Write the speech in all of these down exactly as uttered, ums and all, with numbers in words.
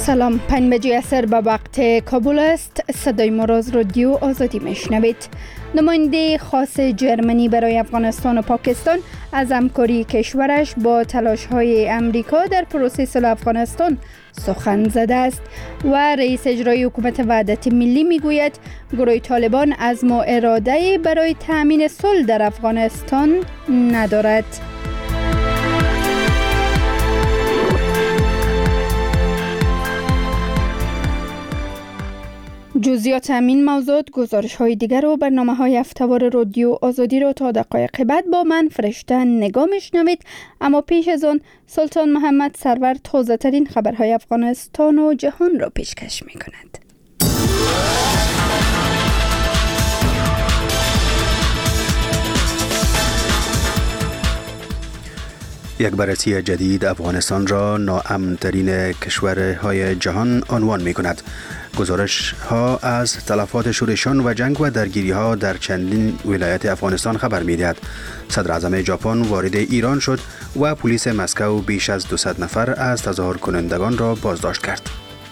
سلام، پنج بجه عصر به وقت کابل است. صدای ما را از رادیو آزادی میشنوید. نماینده خاص جرمنی برای افغانستان و پاکستان از همکاری کشورش با تلاش‌های امریکا در پروسه صلح افغانستان سخن زده است و رئیس اجرایی حکومت وحدت ملی میگوید گروه طالبان عزم و اراده برای تأمین صلح در افغانستان ندارد. جزئیات همین موضوعات، گزارش های دیگر و برنامه های هفته‌وار رادیو آزادی رو تا دقایق بعد با من فرشته نگاه میشنوید. اما پیش از آن سلطان محمد سرور تازه ترین خبرهای افغانستان و جهان را پیشکش می کند. یک بررسی جدید افغانستان را ناامن‌ترین کشورهای جهان عنوان می کند. گزارش ها از تلفات شورشان و جنگ و درگیری ها در چندین ولایت افغانستان خبر می دهد. صدر اعظم ژاپن وارد ایران شد و پلیس مسکو بیش از دویست نفر از تظاهر کنندگان را بازداشت کرد.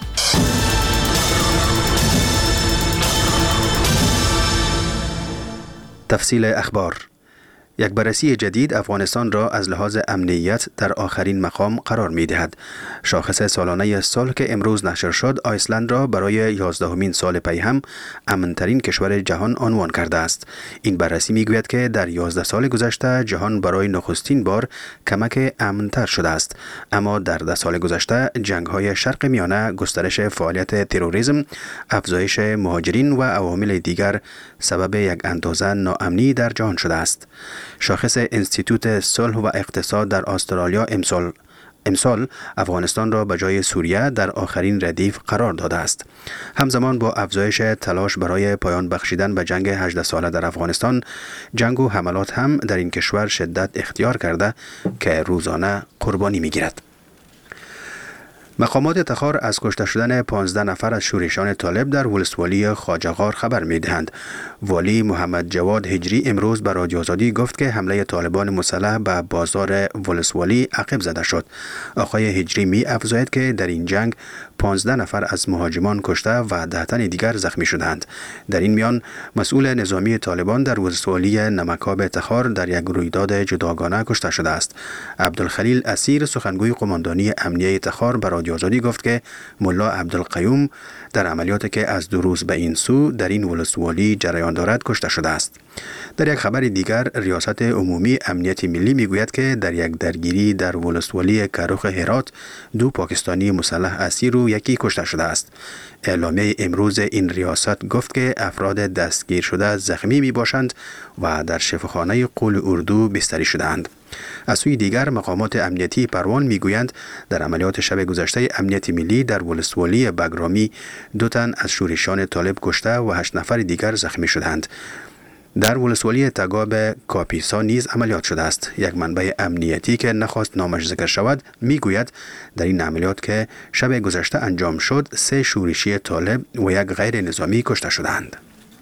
تفصیل اخبار. یک بررسی جدید افغانستان را از لحاظ امنیت در آخرین مقام قرار می دهد. شاخص سالانه سال که امروز نشر شد، آیسلند را برای یازدهمین سال پی هم امن‌ترین کشور جهان عنوان کرده است. این بررسی می گوید که در یازده سال گذشته جهان برای نخستین بار کمک امن‌تر شده است. اما در ده سال گذشته جنگ‌های شرق میانه، گسترش فعالیت تروریسم، افزایش مهاجرین و عوامل دیگر سبب یک اندازه ناامنی در جهان شده است. شاخص انستیتوت صلح و اقتصاد در استرالیا امسال امسال افغانستان را به جای سوریه در آخرین ردیف قرار داده است. همزمان با افزایش تلاش برای پایان بخشیدن به جنگ هجده ساله در افغانستان، جنگ و حملات هم در این کشور شدت اختیار کرده که روزانه قربانی می‌گیرد. مقامات تخار از کشته شدن پانزده نفر از شورشان طالب در ولسوالی خواجه‌غار خبر می‌دهند. والی محمد جواد هجری امروز به رادیو آزادی گفت که حمله طالبان مسلح به بازار ولسوالی عقب زده شد. آقای هجری می افزاید که در این جنگ پانزده نفر از مهاجمان کشته و ده تن دیگر زخمی شدند. در این میان مسئول نظامی طالبان در ولسوالی نمکاب تخار در یک رویداد جداگانه کشته شده است. عبدالخلیل اسیر، سخنگوی قماندانی امنیه تخار، به رادیو آزادی گفت که ملا عبدالقیوم در عملیاتی که از دو روز به این سو در این ولسوالی جریان دارد کشته شده است. در یک خبر دیگر، ریاست عمومی امنیت ملی میگوید که در یک درگیری در ولسوالی کروخ هرات دو پاکستانی مسلح اسیر و یکی کشته شده است. اعلامیه امروز این ریاست گفت که افراد دستگیر شده زخمی می باشند و در شفاخانه قول اردو بستری شدند. از سوی دیگر، مقامات امنیتی پروان میگویند در عملیات شب گذشته امنیت ملی در ولسوالی بگرامی دو تن از شورشان طالب کشته و هشت نفر دیگر زخمی شدند. در ولسوالی تگاب کاپیسا نیز عملیات شده است. یک منبع امنیتی که نخواست نامش ذکر شود میگوید در این عملیات که شب گذشته انجام شد، سه شورشی طالب و یک غیر نظامی کشته شدند.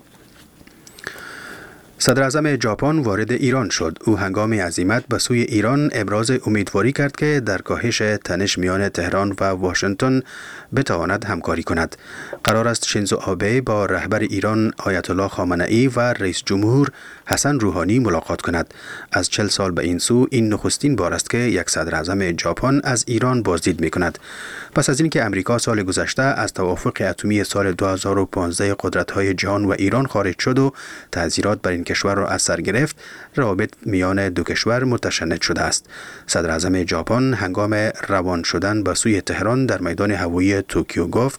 صدر اعظم ژاپن وارد ایران شد. او هنگام عزیمت به سوی ایران ابراز امیدواری کرد که در کاهش تنش میان تهران و واشنگتن بتواند همکاری کند. قرار است شینزو آبه با رهبر ایران آیت الله خامنه‌ای و رئیس جمهور حسن روحانی ملاقات کند. از چهل سال به این سو این نخستین بار است که یک صدر اعظم ژاپن از ایران بازدید می کند. پس از اینکه امریکا سال گذشته از توافق اتمی سال دو هزار و پانزده قدرت‌های جهان و ایران خارج شد و تعزیرات بر این کشور را از سر گرفت، روابط میان دو کشور متشنج شده است. صدر اعظم ژاپن هنگام روان شدن به سوی تهران در میدان هوایی توکیو گفت: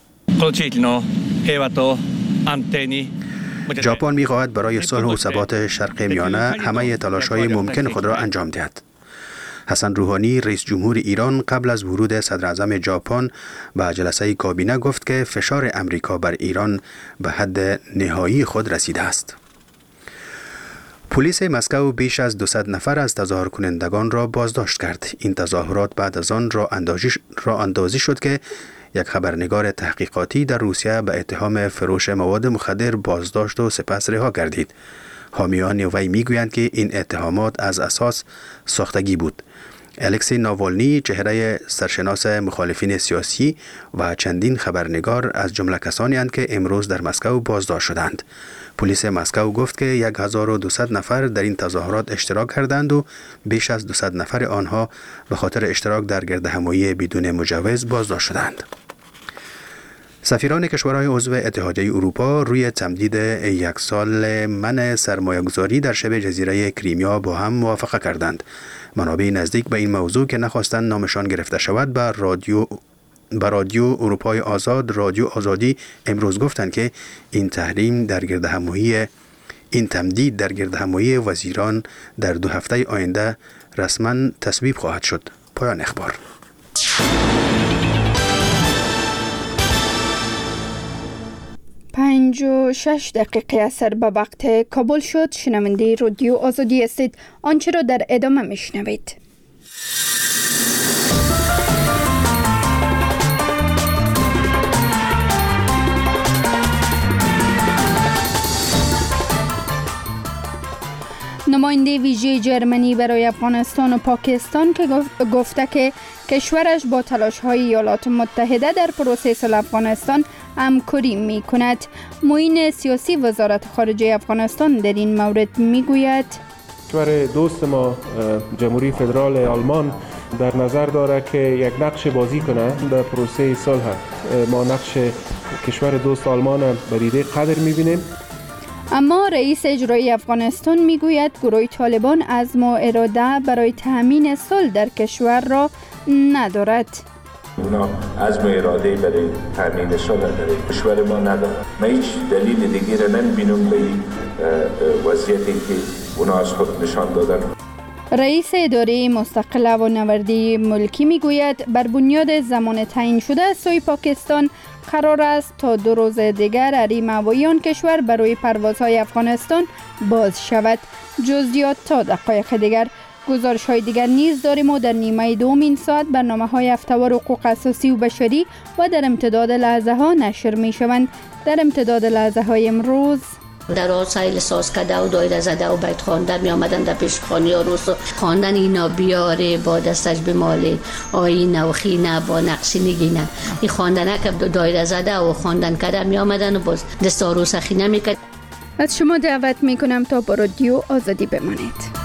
ژاپن می‌خواهد برای صلح و ثبات شرق میانه همه تلاش‌های ممکن خود را انجام دهد. حسن روحانی، رئیس جمهور ایران، قبل از ورود صدر اعظم ژاپن به جلسه کابینه گفت که فشار امریکا بر ایران به حد نهایی خود رسیده است. پلیس مسکو بیش از دویست نفر از تظاهر کنندگان را بازداشت کرد. این تظاهرات بعد از آن را اندازی را اندازی شد که یک خبرنگار تحقیقاتی در روسیه به اتهام فروش مواد مخدر بازداشت و سپس رها گردید. حامیان وی میگویند که این اتهامات از اساس ساختگی بود. الکسی ناوالنی چهره سرشناس مخالفین سیاسی و چندین خبرنگار از جمله کسانی اند که امروز در مسکو بازداشت شدند. پلیس مسکو گفت که هزار و دویست نفر در این تظاهرات اشتراک کردند و بیش از دویست نفر آنها به خاطر اشتراک در گردهمایی بدون مجوز بازداشت شدند. سفیران کشورهای عضو اتحادیه اروپا روی تمدید یک سال منع سرمایه‌گذاری در شبه جزیره کریمیا با هم موافقه کردند. منابع نزدیک به این موضوع که نخواستند نامشان گرفته شود به رادیو به رادیو اروپای آزاد رادیو آزادی امروز گفتند که این تحریم در گردهمایی این تمدید در گردهمایی وزیران در دو هفته آینده رسما تصویب خواهد شد. پایان اخبار. پنج و شش دقیقه اثر به وقت کابل شد. شنونده رادیو آزادی هستید. آنچه را در ادامه میشنوید. نماینده ویژه جرمنی برای افغانستان و پاکستان که گفته که کشورش با تلاش‌های ایالات متحده در پروسه صلح افغانستان همکاری می‌کند. معین سیاسی وزارت خارجه افغانستان در این مورد می‌گوید کشور دوست ما جمهوری فدرال آلمان در نظر داره که یک نقش بازی کنه در پروسه صلح. ما نقش کشور دوست آلمان بریده قدر می‌بینیم. اما رئیس اجرایی افغانستان میگوید گروه طالبان عزم و اراده برای تامین صلح در کشور را ندارد. اونا عزم و اراده برای تامین صلح در کشور ما ندارد. من هیچ دلیل دیگه را نمیبینم به این وضعیتی که اونا از خود نشان دادن. رئیس اداره مستقله و نوردی ملکی میگوید بر بنیاد زمان تعیین شده از سوی پاکستان قرار است تا دو روز دیگر حریم هوایی آن کشور برای پروازهای افغانستان باز شود. جزئیات تا دقایق دیگر. گزارش های دیگر نیز داریم و در نیمه دوم این ساعت برنامه های هفته‌وار حقوق اساسی و بشری و در امتداد لحظه ها نشر می شوند. در امتداد لحظه های امروز در آسایل ساز کده و دایره زده و بیت خوانده می آمدن در پیش خانی ها روز خواندن اینا بیاره با دستش به مال آینه و خینه با نقشی نگینه این خواندنه که دایره زده و خواندن کده می آمدن و باز دست آروس خینه می کد. از شما دعوت می کنم تا با رادیو آزادی بمانید.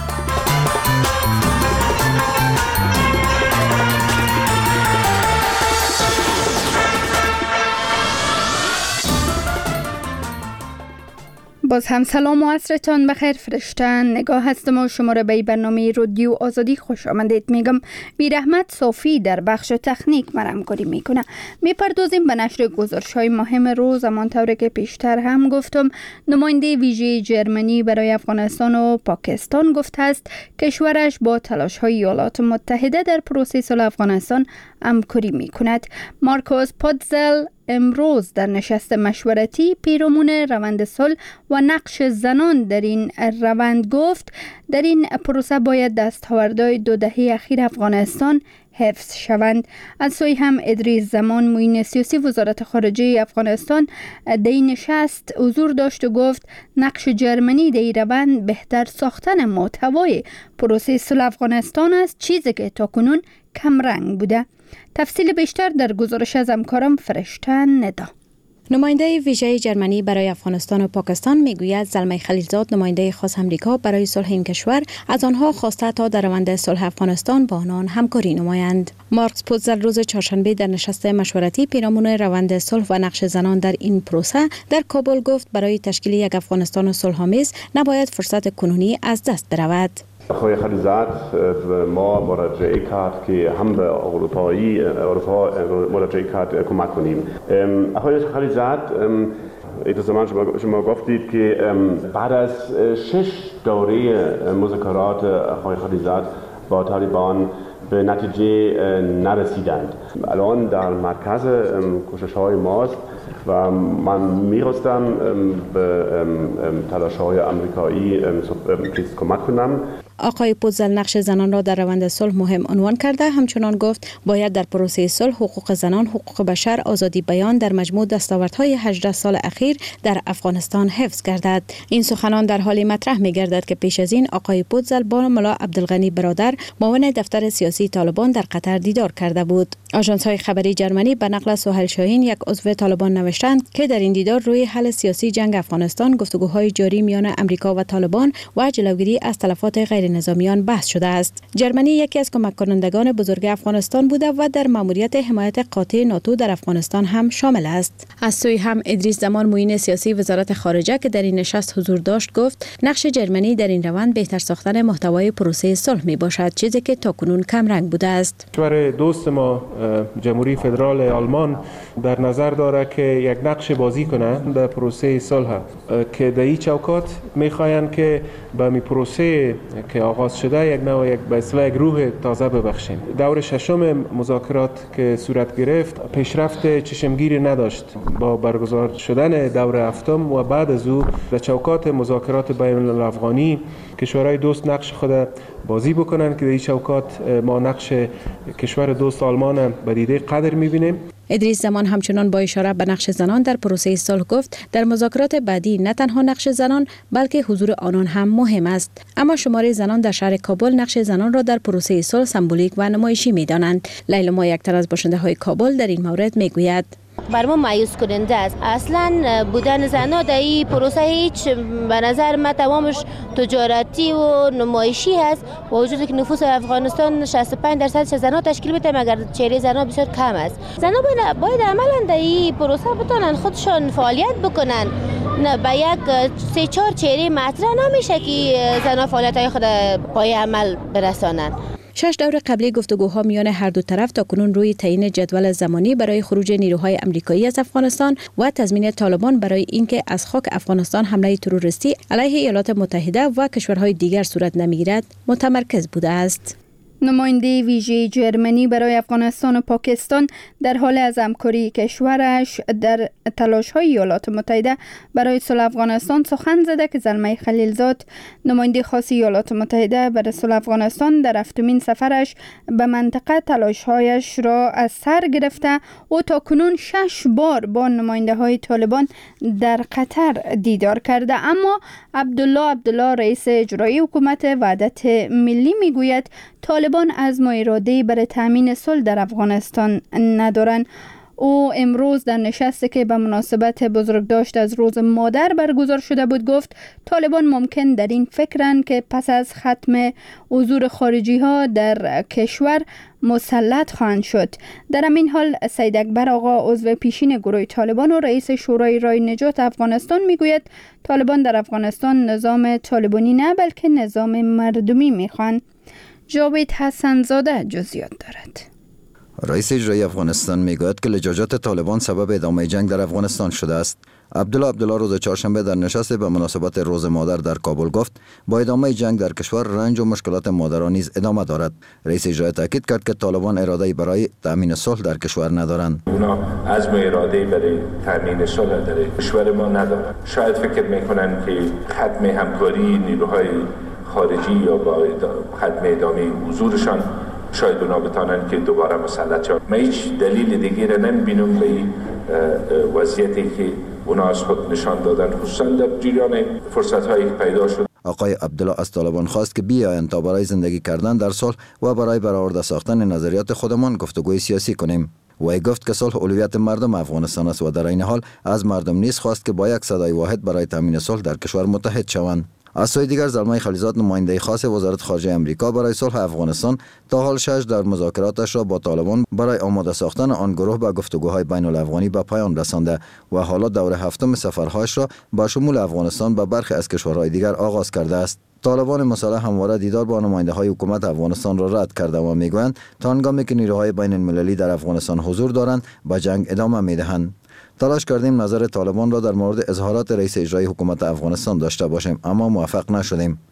باز هم سلام و عصرتان بخیر. فرشتن نگاه هستم و شما را به برنامه رادیو آزادی خوش آمدید میگم. بیرحمت صافی در بخش تکنیک مرمگاری میکنه. میپردازیم به نشر گزارش های مهم روز. همانطور که پیشتر هم گفتم نماینده ویژه جرمنی برای افغانستان و پاکستان گفته است کشورش با تلاش های ایالات متحده در پروسه صلح افغانستان همکاری میکند. مارکوس پاتزل امروز در نشست مشورتی پیرامون روند صلح و نقش زنان در این روند گفت در این پروسه باید دستاوردهای دو دهه اخیر افغانستان حفظ شوند. از سوی هم ادریس زمان معین سیاسی وزارت خارجه افغانستان در این نشست حضور داشت و گفت نقش جرمنی در این روند بهتر ساختن محتوای پروسه صلح افغانستان است، چیزی که تاکنون کم رنگ بوده. تفصیل بیشتر در گزارش از همکارم فرشتن ندا. نماینده ویژه جرمنی برای افغانستان و پاکستان میگوید زلمه خلیلزاد نماینده خاص امریکا برای صلح این کشور از آنها خواسته تا در روند صلح افغانستان با آنان همکاری نمایند. مارکس پوتزل روز چهارشنبه در نشست مشورتی پیرامون روند صلح و نقش زنان در این پروسه در کابل گفت برای تشکیل یک افغانستان صلح‌آمیز نباید فرصت کنونی از دست برود. آقای خلیلزاد ما مراجعه کرد که هم به اروپایی اروپا مراجعه کرد کمک کنیم. آقای خلیلزاد ایت زمان شما, شما گفتید که بعد از شش دوره مذاکرات آقای خلیلزاد با طالبان به نتیجه نرسیدند. الان در مرکز کوشش های ماست و من می‌خواستم به تلاش های آمریکایی کمک کنم. آقای پوتزل نقش زنان را در روند صلح مهم عنوان کرده. همچنان گفت باید در پروسه صلح حقوق زنان، حقوق بشر، آزادی بیان در مجموع دستاوردهای هجده سال اخیر در افغانستان حفظ گردد. این سخنان در حالی مطرح می گردد که پیش از این آقای پوتزل با ملا عبدالغنی برادر معاون دفتر سیاسی طالبان در قطر دیدار کرده بود. آژانس های خبری جرمنی به نقل سهیل شاهین یک عضو طالبان نوشتند که در این دیدار روی حل سیاسی جنگ افغانستان، گفتگوهای جاری میان امریکا و طالبان و جلوگیری از تلفات غیر نظامیان بحث شده است. جرمنی یکی از کمک کنندگان بزرگ افغانستان بوده و در ماموریت حمایت قاطع ناتو در افغانستان هم شامل است. از سوی هم ادریس زمان معین سیاسی وزارت خارجه که در این نشست حضور داشت گفت نقش جرمنی در این روند بهتر ساختن محتوای پروسه صلح می باشد، چیزی که تاکنون کم رنگ بوده است. کشور دوست ما جمهوری فدرال آلمان در نظر داره که یک نقش بازی کنه در پروسه صلح، که در این چوکات میخواین که به می پروسه که آغاز شده یک نوع یک به اصطلاح یک روح تازه ببخشیم. دور ششم مذاکرات که صورت گرفت پیشرفت چشمگیری نداشت. با برگزار شدن دور هفتم و بعد از او در چوکات مذاکرات بین الافغانی کشورهای دوست نقش خود بازی بکنن که در این چوکات ما نقش کشور دوست آلمان به دیده قدر میبینیم. ادریس زمان همچنان با اشاره به نقش زنان در پروسه صلح گفت در مذاکرات بعدی نه تنها نقش زنان بلکه حضور آنان هم مهم است. اما شماره زنان در شهر کابل نقش زنان را در پروسه صلح سمبولیک و نمایشی می‌دانند. لیلا ما یک تن از باشنده‌های کابل در این مورد میگوید بر ما مایوس کننده است. اصلا بودن زنها در این پروسه هیچ به نظر من تمامش تجارتی و نمایشی است، با وجودی که نفوس افغانستان شصت و پنج درصد زنها تشکیل میده مگر چهره زنها بسیار کم است. زنها باید, باید عملا در این پروسه بتونن خودشان فعالیت بکنن، نه به یک سه چهار چهره مطرح نمیشه که زنها فعالیت‌های خود پای عمل برسانند. شش دور قبلی گفتگوها میان هر دو طرف تا کنون روی تعیین جدول زمانی برای خروج نیروهای آمریکایی از افغانستان و تضمین طالبان برای اینکه از خاک افغانستان حمله تروریستی علیه ایالات متحده و کشورهای دیگر صورت نمیگیرد متمرکز بوده است. نماینده ویژه جرمنی برای افغانستان و پاکستان در حال از همکاری کشورش در تلاش‌های ایالات متحده برای صلح افغانستان سخن زده که زلمه خلیلزاد نماینده خاص ایالات متحده برای صلح افغانستان در هفتمین سفرش به منطقه تلاش‌هایش را از سر گرفته و تاکنون شش بار با نماینده‌های طالبان در قطر دیدار کرده. اما عبدالله عبدالله رئیس اجرایی حکومت وحدت ملی میگوید طالبان عزم و اراده برای تامین صلح در افغانستان ندارند. او امروز در نشستی که به مناسبت بزرگداشت از روز مادر برگزار شده بود گفت طالبان ممکن در این فکرند که پس از ختم حضور خارجی ها در کشور مسلط خواهند شد. در همین حال سید اکبر آقا عضو پیشین گروه طالبان و رئیس شورای رای نجات افغانستان میگوید طالبان در افغانستان نظام طالبانی نه بلکه نظام مردمی میخوان. جاوید حسن زاده جزئیات دارد. رئیس اجرایی افغانستان میگوید که لجاجت طالبان سبب ادامه جنگ در افغانستان شده است. عبدالله عبدالله روز چهارشنبه در نشست به مناسبت روز مادر در کابل گفت با ادامه جنگ در کشور رنج و مشکلات مادران نیز ادامه دارد. رئیس اجرایی تاکید کرد که طالبان اراده برای تامین صلح در کشور ندارند. اونا عزم اراده برای تامین صلح در کشور ما ندارند. شاید فکر میکنن که ختم همکاری نیروهای خارجی یا با ختم ادامه حضورشان شاید اونا بتانن که دوباره مسلط شد. من هیچ دلیل دیگه را نمیبینم به این وضعیتی که اونا از خود نشان دادن، خصوصا در جریان فرصت هایی پیدا شد. آقای عبدالله از طالبان خواست که بیایند تا برای زندگی کردن در صلح و برای برآورده ساختن نظریات خودمان گفتگوی سیاسی کنیم. وی گفت که صلح اولویت مردم افغانستان است و در این حال از مردم نیز خواست که با یک صدای واحد برای تامین صلح در کشور متحد شوند. از سوی دیگر زلمه خلیلزاد نماینده خاص وزارت خارجه امریکا برای صلح افغانستان تا حال شش در مذاکراتش را با طالبان برای آماده ساختن آن گروه به گفتگوهای بین الافغانی به پایان رسانده و حالا دور هفتم سفرهایش را با شمول افغانستان به برخی از کشورهای دیگر آغاز کرده است. طالبان مسلح همواره دیدار با نماینده های حکومت افغانستان را رد کرده و میگویند تا هنگامی که نیروهای بین المللی در افغانستان حضور دارند به جنگ ادامه میدهند. تلاش کردیم نظر طالبان را در مورد اظهارات رئیس اجرایی حکومت افغانستان داشته باشیم اما موفق نشدیم.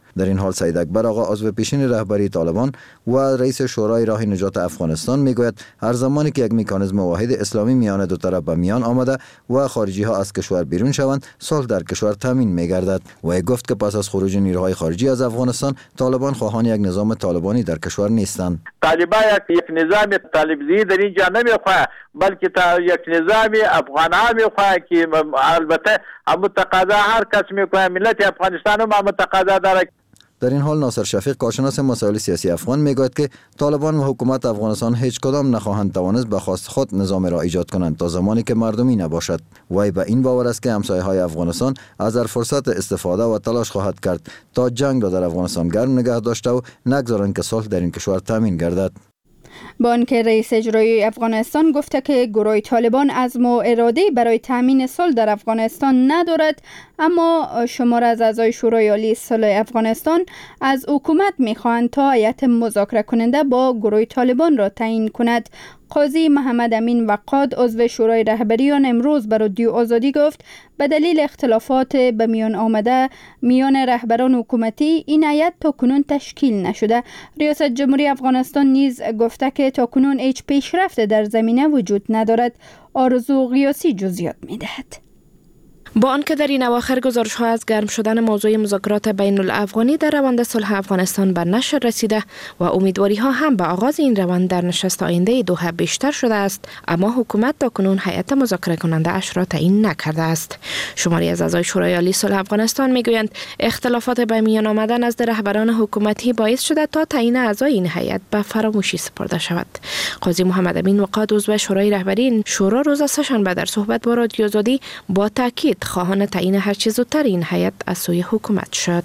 در این حال سید اکبر آقا عضو پیشین رهبری طالبان و رئیس شورای راه نجات افغانستان میگوید هر زمانی که یک مکانیزم واحد اسلامی میان دو طرف به میان آمده و خارجی ها از کشور بیرون شوند، صلح در کشور تامین میگردد. و گفت که پس از خروج نیروهای خارجی از افغانستان، طالبان خواهان یک نظام طالبانی در کشور نیستند. طالبان یک نظام طالبزی در اینجا نمیخواه، بلکه تا یک نظام افغان ها میخواه که البته هم تقاضا هر کس میکنه، ملت افغانستان هم تقاضا داره. در این حال ناصر شفیق کارشناس مسائل سیاسی افغان میگوید که طالبان و حکومت افغانستان هیچ کدام نخواهند توانست به خواست خود نظام را ایجاد کنند تا زمانی که مردمی نباشد. وی به این باور است که همسایه های افغانستان از هر فرصت استفاده و تلاش خواهد کرد تا جنگ را در افغانستان گرم نگه داشته و نگذارند که صلح در این کشور تامین گردد. با آنکه رئیس اجرایی افغانستان گفته که گروه طالبان عزم و اراده برای تامین صلح در افغانستان ندارد، اما شمار از اعضای شورای عالی صلح افغانستان از حکومت میخواهند تا هیئت مذاکره کننده با گروه طالبان را تعیین کند. قاضی محمد امین وقاد عضو شورای رهبریان امروز به رادیو آزادی گفت به دلیل اختلافات به میان آمده میان رهبران حکومتی این هیئت تا کنون تشکیل نشده. ریاست جمهوری افغانستان نیز گفته که تا کنون هیچ پیشرفت در زمینه وجود ندارد. آرزو قیاسی جزئیات میدهد. با آنکه در این اواخر گزارش‌ها از گرم شدن موضوع مذاکرات بین الافغانی در روند صلح افغانستان به نشر رسیده و امیدواری‌ها هم به آغاز این روند در نشست آینده دوحه بیشتر شده است، اما حکومت تاکنون هیئت مذاکره کننده اش را تعیین نکرده است. شماری از اعضای شورای عالی صلح افغانستان میگویند اختلافات به میان آمدن از رهبران حکومتی باعث شده تا تعیین اعضای این هیئت به فراموشی سپرده شود. قاضی محمد امین وقاد عضو شورای رهبری این شورا روز سه‌شنبه در صحبت با رادیو آزادی با تاکید خواهان تعیین هر چه زودتر این هیئت از سوی حکومت شد.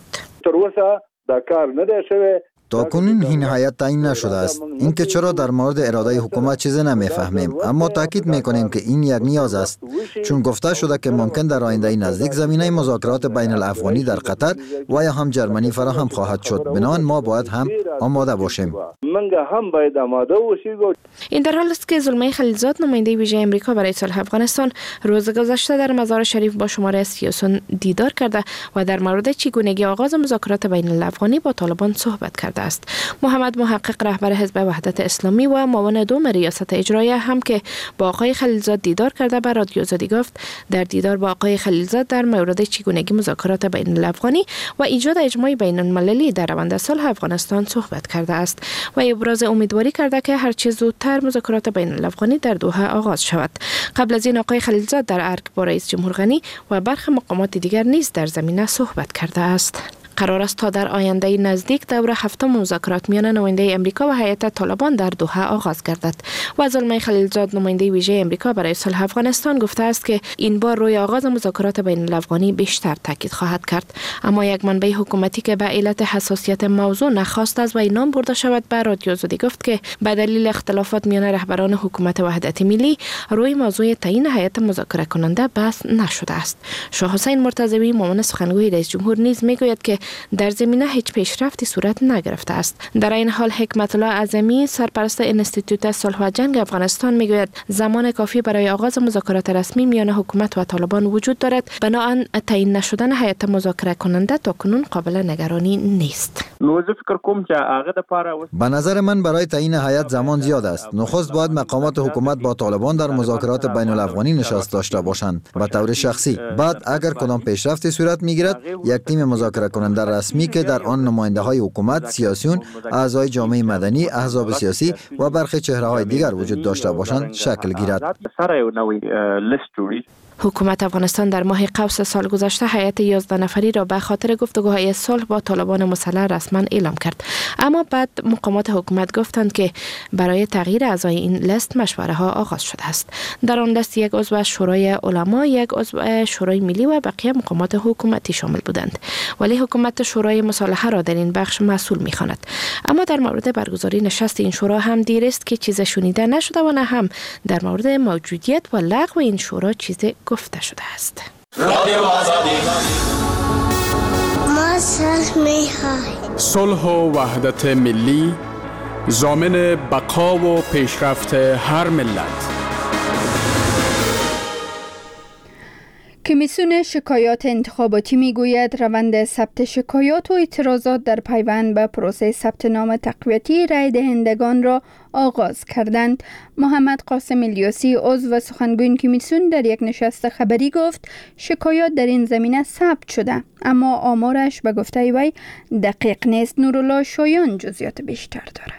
تا کنون این هیئت تعیین نشده است. اینکه چرا در مورد اراده حکومت چیزی نمیفهمیم، اما تاکید میکنیم که این یک نیاز است، چون گفته شده که ممکن در آینده نزدیک زمینه مذاکرات بین الافغانی در قطر و یا هم جرمنی فراهم خواهد شد. بنابراین ما باید هم آماده باشیم. این در حال است که زلمه خلیلزاد نماینده ویژه امریکا برای صلح افغانستان روز گذشته در مزار شریف با شماره سیاسیون دیدار کرده و در مورد چگونگی آغاز مذاکرات بین الافغانی با طالبان صحبت کرده است. محمد محقق رهبر حزب وحدت اسلامی و معاون دوم ریاست اجراییه هم که با آقای خلیلزاد دیدار کرده به رادیو آزادی گفت در دیدار با آقای خلیلزاد در مورد چگونگی مذاکرات بین الافغانی و ایجاد اجماع بین المللی در روند صلح افغانستان صحبت کرده است و ابراز امیدواری کرده که هر چه زودتر مذاکرات بین الافغانی در دوحه آغاز شود. قبل از این آقای خلیلزاد در ارگ با رئیس جمهور غنی و برخی مقامات دیگر نیز در زمینه صحبت کرده است. قرار است تا در آینده نزدیک دور هفتم مذاکرات میان نماینده امریکا و هیئت طالبان در دوحه آغاز گردد. و زلمه خلیلزاد نماینده ویژه امریکا برای صلح افغانستان گفته است که این بار روی آغاز مذاکرات بین الافغانی بیشتر تاکید خواهد کرد. اما یک منبع حکومتی که به علت حساسیت موضوع نخواست از وی نام برده شود به رادیو آزادی گفت که به دلیل اختلافات میان رهبران حکومت وحدت ملی روی موضوع تعیین هیئت مذاکره کننده بحث نشده است. شاه حسین مرتضوی معاون سخنگوی رئیس جمهور نیز میگوید که در زمینه هیچ پیشرفتی صورت نگرفته است. در این حال حکمت الله اعظمی سرپرست انستیتوت صلح و جنگ افغانستان میگوید زمان کافی برای آغاز مذاکرات رسمی میان حکومت و طالبان وجود دارد، بنابراین تعیین نشدن هیئت مذاکره کننده تا کنون قابل نگرانی نیست. به نظر من برای تعیین هیئت زمان زیاد است. نخست باید مقامات حکومت با طالبان در مذاکرات بین الافغانی نشست داشته باشند به طور شخصی. بعد اگر کدام پیشرفتی صورت میگیرد، یک تیم مذاکره کننده رسمی که در آن نماینده های حکومت، سیاسیون، اعضای جامعه مدنی، احزاب سیاسی و برخی چهره های دیگر وجود داشته باشند شکل گیرد. حکومت افغانستان در ماه قوس سال گذشته هیئت یازده نفری را به خاطر گفتگوهای صلح با طالبان مسلح رسما اعلام کرد، اما بعد مقامات حکومت گفتند که برای تغییر اعضای این لیست مشوره ها آغاز شده است. در آن لیست یک عضو شورای علما، یک عضو شورای ملی و بقیه مقامات حکومتی شامل بودند، ولی حکومت شورای مصالحه را در این بخش مسئول می‌خواند. اما در مورد برگزاری نشست این شورا هم دیر است که چیز شنیده نشده و نه هم در مورد موجودیت و لغو این شورا چیز گفته شده است. ما صلح می‌خواهیم. صلح و وحدت ملی ضامن بقا و پیشرفت هر ملت. کمیسیون شکایات انتخاباتی میگوید روند ثبت شکایات و اعتراضات در پیوند به پروسه ثبت نام تقویتی رای دهندگان را آغاز کردند. محمد قاسم الیاسی عضو و سخنگوی کمیسیون در یک نشست خبری گفت شکایات در این زمینه ثبت شده، اما آمارش به گفته وی دقیق نیست. نورالله شایان جزئیات بیشتر داره.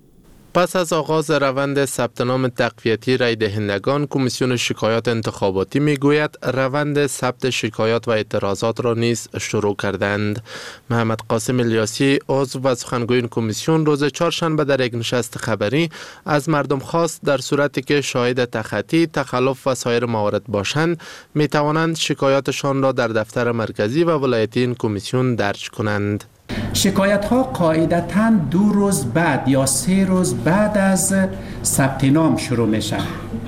پس از آغاز روند ثبت نام تقویتی رای دهندگان، کمیسیون شکایات انتخاباتی میگوید روند ثبت شکایات و اعتراضات را نیز شروع کردند. محمد قاسم الیاسی عضو و سخنگوی کمیسیون روز چهارشنبه در یک نشست خبری از مردم خواست در صورتی که شاهد تخطی، تخلف و سایر موارد باشند، می توانند شکایاتشان را در دفتر مرکزی و ولایتی این کمیسیون درج کنند. شکایت ها قاعدتاً دو روز بعد یا سه روز بعد از ثبت نام شروع میشن.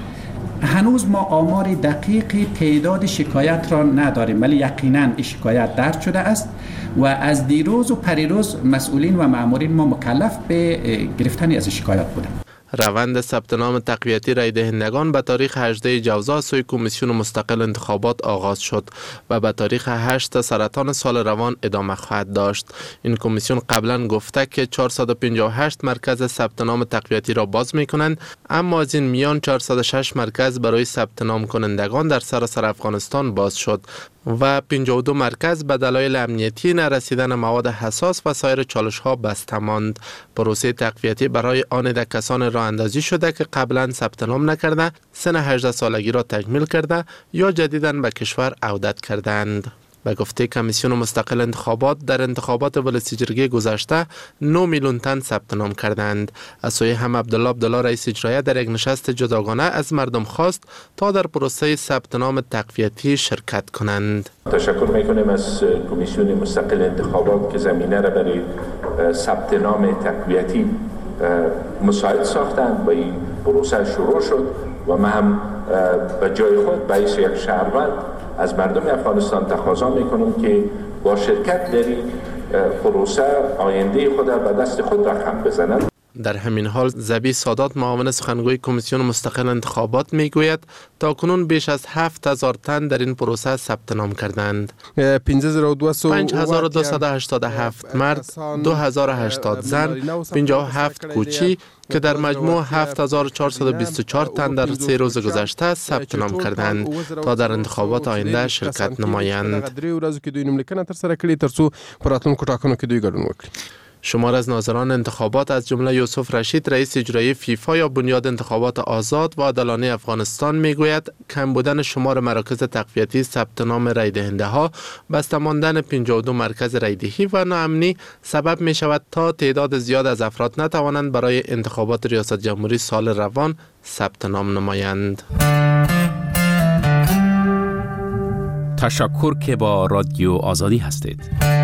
هنوز ما آمار دقیق تعداد شکایت را نداریم، ولی یقیناً این شکایت درج شده است و از دیروز و پریروز مسئولین و مامورین ما مکلف به گرفتن از شکایت بودند. روند ثبت نام تقویتی رای دهندگان به تاریخ هجدهم جوزا سوی کمیسیون مستقل انتخابات آغاز شد و به تاریخ هشتم سرطان سال روان ادامه خواهد داشت. این کمیسیون قبلا گفته که چهارصد و پنجاه و هشت مرکز ثبت نام تقویتی را باز می کنند، اما از این میان چهارصد و شش مرکز برای ثبت نام کنندگان در سراسر افغانستان باز شد و پنجاه و دو مرکز به دلایل امنیتی، نرسیدن مواد حساس و سایر چالش ها بسته ماند. پروسه تقویتی برای آن ده کسان راه اندازی شده که قبلا ثبت نام نکرده، سن هجده سالگی را تکمیل کرده یا جدیداً به کشور عودت کردند. به گفته کمیسیون مستقل انتخابات، در انتخابات ولسی جرگه گذشته نه میلیون تن ثبت نام کردند. از سوی هم عبدالله عبدالله رئیس اجرایی در یک نشست جداگانه از مردم خواست تا در پروسه ثبت نام تقویتی شرکت کنند. تشکر میکنیم از کمیسیون مستقل انتخابات که زمینه را برای ثبت نام تقویتی مساعد ساختند و این پروسه شروع شد و ما هم به جای خود به حیث یک شهروند از مردم افغانستان تقاضا میکنم که با شرکت در این پروسه آینده خود به دست خود رقم بزنند. در همین حال زبی سادات معاون سخنگوی کمیسیون مستقل انتخابات میگوید تا کنون بیش از هفت هزار تن در این پروسه ثبت نام کردند. پنج هزار و دویست و هشتاد و هفت مرد، دو هزار و هشتاد زن، پنجاه و هفت کوچی که در مجموع هفت هزار و چهارصد و بیست و چهار تن در سه روز گذشته ثبت نام کردند تا در انتخابات آینده شرکت نمایند. شمار از ناظران انتخابات از جمله یوسف رشید رئیس اجرایی فیفا یا بنیاد انتخابات آزاد و عادلانه افغانستان میگوید کم بودن شمار مراکز تقویتی ثبت نام رای دهنده ها، بسته ماندن پنجاه و دو مرکز رای دهی و ناامنی سبب می شود تا تعداد زیاد از افراد نتوانند برای انتخابات ریاست جمهوری سال روان ثبت نام نمایند. تشکر که با رادیو آزادی هستید.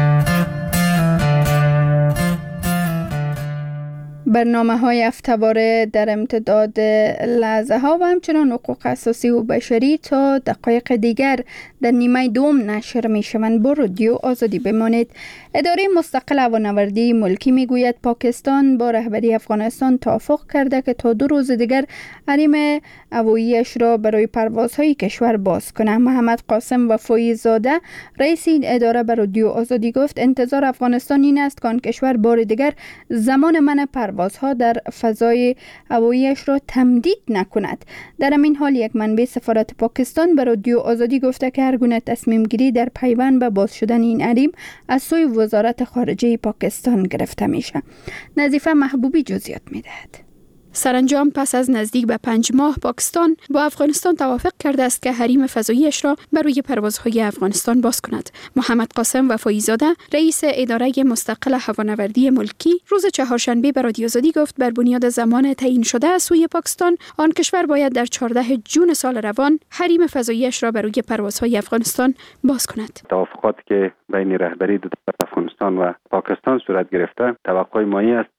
برنامه های هفته‌واره در امتداد لحظه ها و همچنان حقوق اساسی و بشری تا دقایق دیگر در نیمه دوم نشر می شوند. با رادیو آزادی بمانید. اداره مستقل هوانوردی ملکی می گوید پاکستان با رهبری افغانستان توافق کرده که تا دو روز دیگر حریم هواییش را برای پروازهای کشور باز کنه. محمد قاسم وفایی زاده رئیس این اداره به رادیو آزادی گفت انتظار افغانستان این است که آن کشور بار دیگر زمان منع پروازها در فضای هواییش را تمدید نکند. در همین حال یک منبع سفارت پاکستان به رادیو آزادی گفته که هر گونه تصمیم گیری در پیوند به باز شدن این حریم از سوی وزارت خارجه پاکستان گرفته میشه. نظیفه محبوبی جزئیات میدهد. سرانجام پس از نزدیک به پنج ماه پاکستان با افغانستان توافق کرده است که حریم فضاییش را بر روی پروازهای افغانستان باز کند. محمد قاسم وفایی زاده رئیس اداره مستقل هوانوردی ملکی روز چهارشنبه به رادیو آزادی گفت بر بنیاد زمان تعیین شده از سوی پاکستان آن کشور باید در چهاردهم ژوئن سال روان حریم فضاییش را بر روی پروازهای افغانستان باز کند. توافقاتی که بین رهبری دو افغانستان و پاکستان صورت گرفته توقع ما است که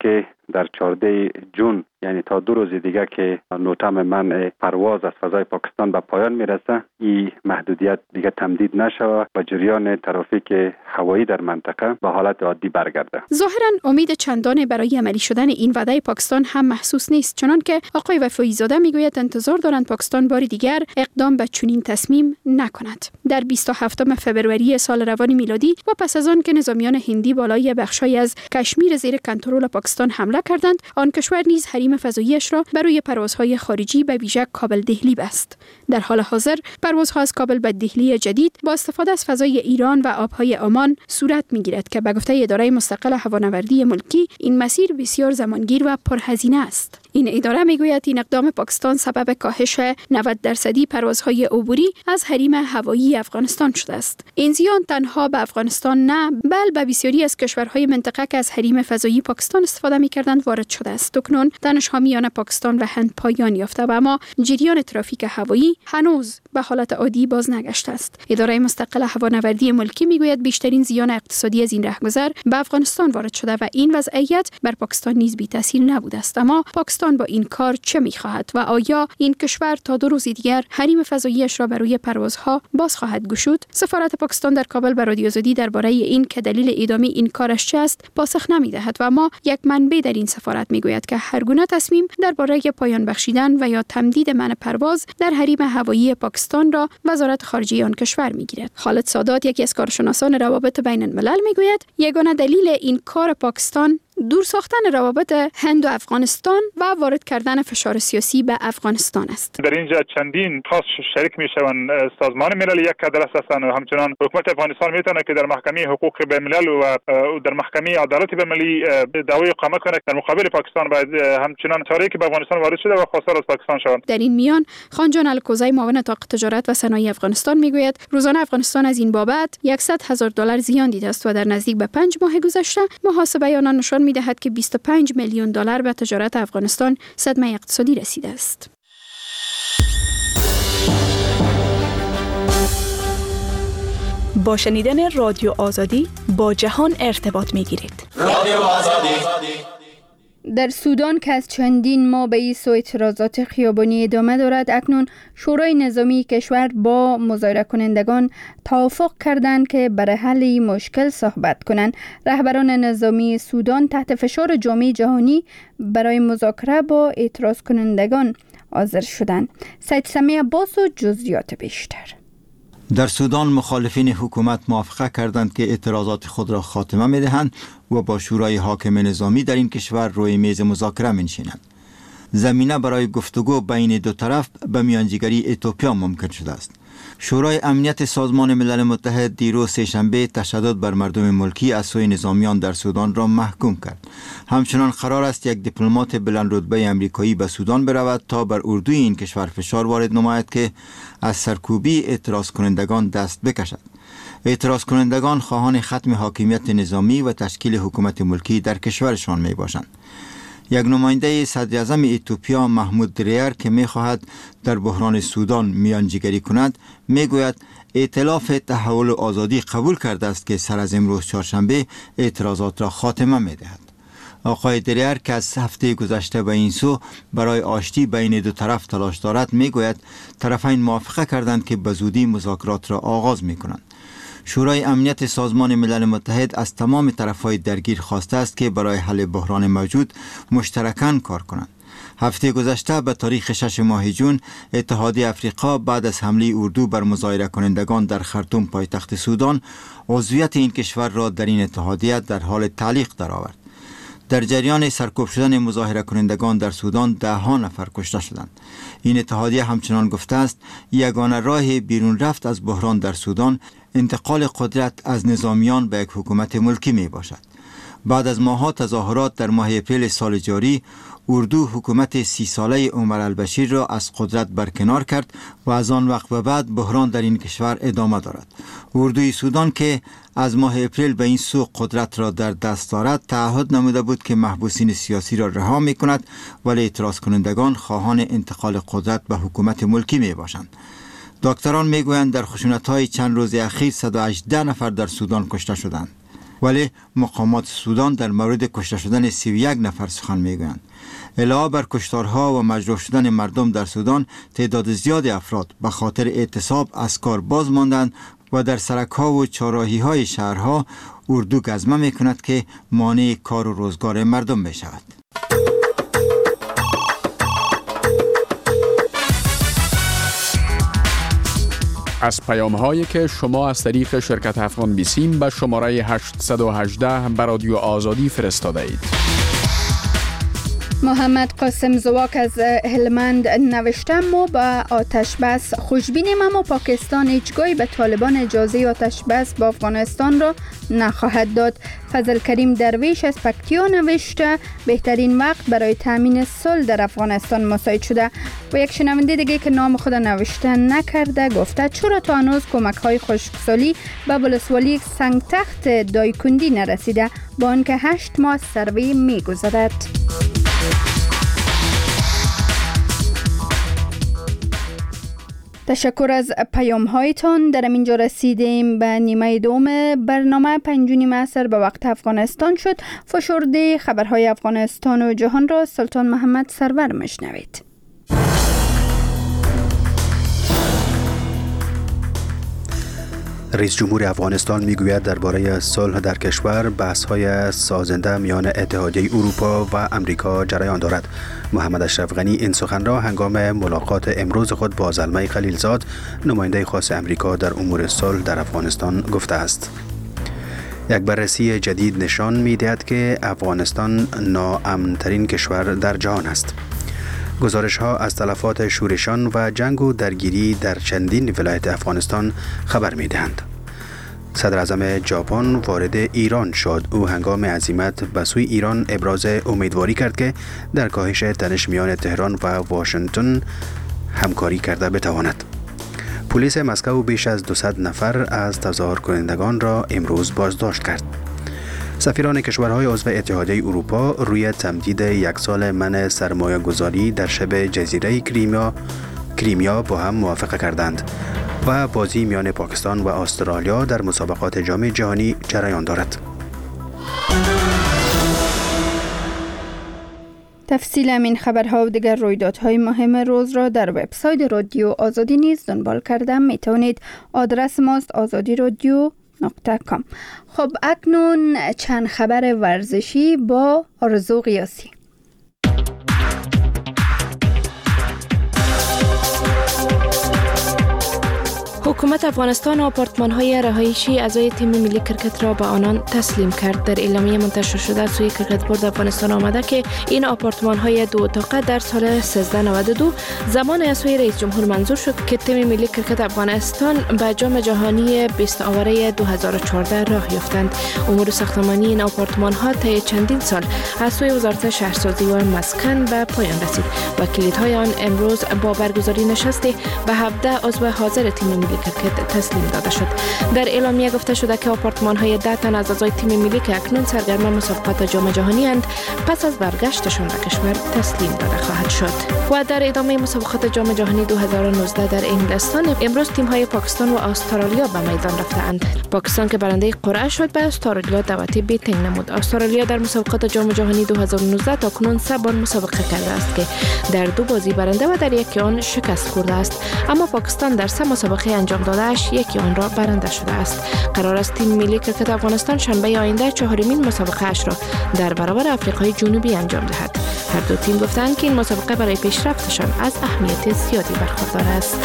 در چهاردهم ژوئن یعنی تا دو روز دیگه که نوتم منع پرواز از فضای پاکستان به پایان میرسه، این محدودیت دیگه تمدید نشود و جریان ترافیک هوایی در منطقه به حالت عادی برگرده. ظاهرا امید چندانی برای عملی شدن این وعده پاکستان هم محسوس نیست، چنان که آقای وفایی زاده میگوید انتظار دارند پاکستان بار دیگر اقدام به چنین تصمیم نکند. در بیست و هفتم فوریه سال روان میلادی و پس از آن که نظامیان هندی بالای بخشی از کشمیر زیر کنترل پاکستان حمله کردند، آن کشور نیز حریم فضاییش را برای پروازهای خارجی به ویژه کابل دهلی بست. در حال حاضر پروازها از کابل به دهلی جدید با استفاده از فضای ایران و آبهای عمان صورت میگیرد که به گفته اداره مستقل هوانوردی ملکی این مسیر بسیار زمانگیر و پرهزینه است. این اداره میگوید این اقدام پاکستان سبب کاهش نود درصدی پروازهای عبوری از حریم هوایی افغانستان شده است. این زیان تنها به افغانستان نه، بل به بسیاری از کشورهای منطقه که از حریم فضایی پاکستان استفاده می‌کردند وارد شده است. اکنون تنش‌ها میان پاکستان و هند پایان یافته و اما جریان ترافیک هوایی هنوز به حالت عادی باز نگشته است. اداره مستقل هوانوردی ملکی میگوید بیشترین زیان اقتصادی از این رهگذر به افغانستان وارد شده و این وضعیت بر پاکستان نیز بی تاثیر نبوده است. اما پاکستان با این کار چه می‌خواهد و آیا این کشور تا دو روز دیگر حریم فضاییش را برای پروازها باز خواهد گشود؟ سفارت پاکستان در کابل به رادیو آزادی درباره این که دلیل ادامه این کارش چه است پاسخ نمی‌دهد و اما یک منبع در این سفارت میگوید که هر گونه تصمیم درباره پایان بخشیدن و یا تمدید منع پرواز در حریم هوایی پاکستان را وزارت خارجه آن کشور میگیرد. خالد سادات، یکی از کارشناسان روابط بین الملل، میگوید یگانه دلیل این کار پاکستان دور ساختن روابط هند و افغانستان و وارد کردن فشار سیاسی به افغانستان است. در اینجا چندین خاص شریک میشوند، سازمان ملل یک کادر هستند و همچنان حکومت افغانستان میتونه که در محکمه حقوق بین الملل و در محکمه عدالت بین المللی دعوی اقامت کنه در مقابل پاکستان باید همچنان چاره‌ای که به افغانستان وارد شده و خواستار از پاکستان شوند. در این میان خانجان الکوزی، معاون اتاق تجارت و صنایع افغانستان، میگوید روزانه افغانستان از این بابت صد هزار دلار زیان دیده است و در نزدیک به پنج ماه گذشته محاسبه آنان نشان می‌دهد که بیست و پنج میلیون دلار به تجارت افغانستان صدمه اقتصادی رسیده است. با شنیدن رادیو آزادی با جهان ارتباط می‌گیرید. رادیو آزادی. در سودان که از چندین ماه به ایست و اعتراضات خیابانی ادامه دارد، اکنون شورای نظامی کشور با مظاهره کنندگان توافق کردند که برای حل این مشکل صحبت کنند. رهبران نظامی سودان تحت فشار جامعه جهانی برای مذاکره با اعتراض کنندگان حاضر شدند. سید سمیع عباس و جزئیات بیشتر. در سودان مخالفین حکومت موافقه کردند که اعتراضات خود را خاتمه می‌دهند و با شورای حاکم نظامی در این کشور روی میز مذاکره می‌نشینند. زمینه برای گفتگو بین دو طرف به میانجیگری اتوپیا ممکن شده است. شورای امنیت سازمان ملل متحد دیروز سه‌شنبه تشدد بر مردم ملکی از سوی نظامیان در سودان را محکوم کرد. همچنان قرار است یک دیپلمات بلند رتبه آمریکایی به سودان برود تا بر اردوی این کشور فشار وارد نماید که از سرکوبی اعتراض کنندگان دست بکشد. اعتراض کنندگان خواهان ختم حاکمیت نظامی و تشکیل حکومت ملکی در کشورشان می باشند. یک نماینده صدر اعظم اتوپیا محمود دریر که می خواهد در بحران سودان میانجیگری کند میگوید ائتلاف تحول و آزادی قبول کرده است که سر از امروز چهارشنبه اعتراضات را خاتمه می دهد. آقای دریر که از هفته گذشته به این سو برای آشتی بین دو طرف تلاش دارد میگوید طرفین موافقه کردند که به زودی مذاکرات را آغاز می کنند. شورای امنیت سازمان ملل متحد از تمام طرفهای درگیر خواسته است که برای حل بحران موجود مشترکاً کار کنند. هفته گذشته به تاریخ شش ماه ژوئن اتحادیه افریقا بعد از حمله اردو بر مظاهره کنندگان در خرطوم پایتخت سودان عضویت این کشور را در این اتحادیه در حال تعلیق درآورد. در جریان سرکوب شدن مظاهره کنندگان در سودان ده ها نفر کشته شدند. این اتحادیه همچنان گفته است یگانه راه بیرون رفت از بحران در سودان انتقال قدرت از نظامیان به یک حکومت ملکی می باشد. بعد از ماه‌ها تظاهرات در ماه اپریل سال جاری، اردو حکومت سی ساله عمر البشیر را از قدرت برکنار کرد و از آن وقت به بعد بحران در این کشور ادامه دارد. اردوی سودان که از ماه اپریل به این سو قدرت را در دست دارد تعهد نموده بود که محبوسین سیاسی را رها می کند، ولی اعتراض کنندگان خواهان انتقال قدرت به حکومت ملکی می باشند. دکتران میگویند در خشونت‌های چند روز اخیر صد و هجده نفر در سودان کشته شدند. ولی مقامات سودان در مورد کشته شدن سی و یک نفر سخن میگویند. علاوه بر کشتارها و مجروح شدن مردم در سودان، تعداد زیاد افراد به خاطر اعتصاب از کار باز ماندند و در سرک‌ها و چهارراهی‌های شهرها اردو گزمه می‌کند که مانع کار و روزگار مردم بشود. از پیام هایی که شما از طریق شرکت افغان بیسیم به شماره هشت یک هشت به رادیو آزادی فرستاده اید. محمد قاسم زواک از هلمند نوشته: ما با آتش بس خوشبینیم، اما پاکستان هیچگاهی به طالبان اجازه آتش بس با افغانستان را نخواهد داد. فضل کریم درویش از پکتیا نوشته: بهترین وقت برای تامین صلح در افغانستان مساعد شده. و یک شنونده دیگه که نام خود نوشته نکرده گفته: چرا تا هنوز کمک های خشکسالی به ولسوالی سنگتخت دایکندی نرسیده با آنکه هشت ماه سروی می‌گذرد؟ تشکر از پیام هایتان. در اینجا رسیدیم به نیمه دوم برنامه. پنج و نیم عصر به وقت افغانستان شد. فشرده خبرهای افغانستان و جهان را سلطان محمد سرور مشنوید. رئیس جمهور افغانستان میگوید درباره صلح در کشور بحث‌های سازنده میان اتحادیه اروپا و امریکا جریان دارد. محمد اشرف غنی این سخن را هنگام ملاقات امروز خود با زلمه خلیلزاد، نماینده خاص امریکا در امور صلح در افغانستان گفته است. یک بررسی جدید نشان می‌دهد که افغانستان ناامن‌ترین کشور در جهان است. گزارش ها از تلفات شورشان و جنگ و درگیری در چندین ولایت افغانستان خبر می دهند. صدر اعظم ژاپن وارد ایران شد. او هنگام عزیمت به سوی ایران ابراز امیدواری کرد که در کاهش تنش میان تهران و واشنگتن همکاری کرده بتواند. پلیس مسکو بیش از دویست نفر از تظاهر کنندگان را امروز بازداشت کرد. سفیران کشورهای عضو اتحادیه اروپا روی تمدید یک سال منع سرمایه گذاری در شبه جزیره کریمیا کریمیا با هم موافقه کردند و بازی میان پاکستان و استرالیا در مسابقات جام جهانی جریان دارد. تفصیل این خبرها و دیگر رویدادهای مهم روز را در وبسایت رادیو آزادی نیز دنبال کرده می توانید. آدرس ماست آزادی رادیو نقطه کام. خب اکنون چند خبر ورزشی با آرزو قیاسی. حکومت افغانستان آپارتمان‌های رهایشی اعضای تیم ملی کرکت را به آنان تسلیم کرد. در اعلامیه منتشر شده از سوی کرکت بورد افغانستان آمده که این آپارتمان‌های دو اتاقه در سال سیزده نود و دو زمان از سوی رئیس جمهور منظور شد که تیم ملی کرکت افغانستان به جام جهانی بیست آوره دو هزار و چهارده راه یافتند. امور ساختمانی این آپارتمان‌ها طی چندین سال از سوی وزارت شهرسازی و مسکن به پایان رسید و کلیدهای آن امروز با برگزاری نشستی به هفده عضو حاضر تیم ملی کرکت تسلیم داده شد. در اعلامیه گفته شده که آپارتمان‌های ده تن از اعضای تیم ملی که اکنون سرگرم مسابقات جام جهانی اند پس از برگشتشان به کشور تسلیم داده خواهد شد. و در ادامه مسابقات جام جهانی دو هزار و نوزده در انگلستان امروز تیم‌های پاکستان و استرالیا به میدان رفتند. پاکستان که برنده قرعه شد به استرالیا دعوت بیتینگ نمود. استرالیا در مسابقات جام جهانی دو هزار و نوزده تاکنون سه بار مسابقه کرده است که در دو بازی برنده و در یکی آن شکست خورده است، اما پاکستان در سه مسابقه انجام دادهش یکی آن را برنده شده است. قرار است تیم ملی کرکت افغانستان شنبه آینده چهارمین مسابقه اش را در برابر آفریقای جنوبی انجام دهد. هر دو تیم گفتند که این مسابقه برای پیشرفتشان از اهمیت زیادی برخوردار است.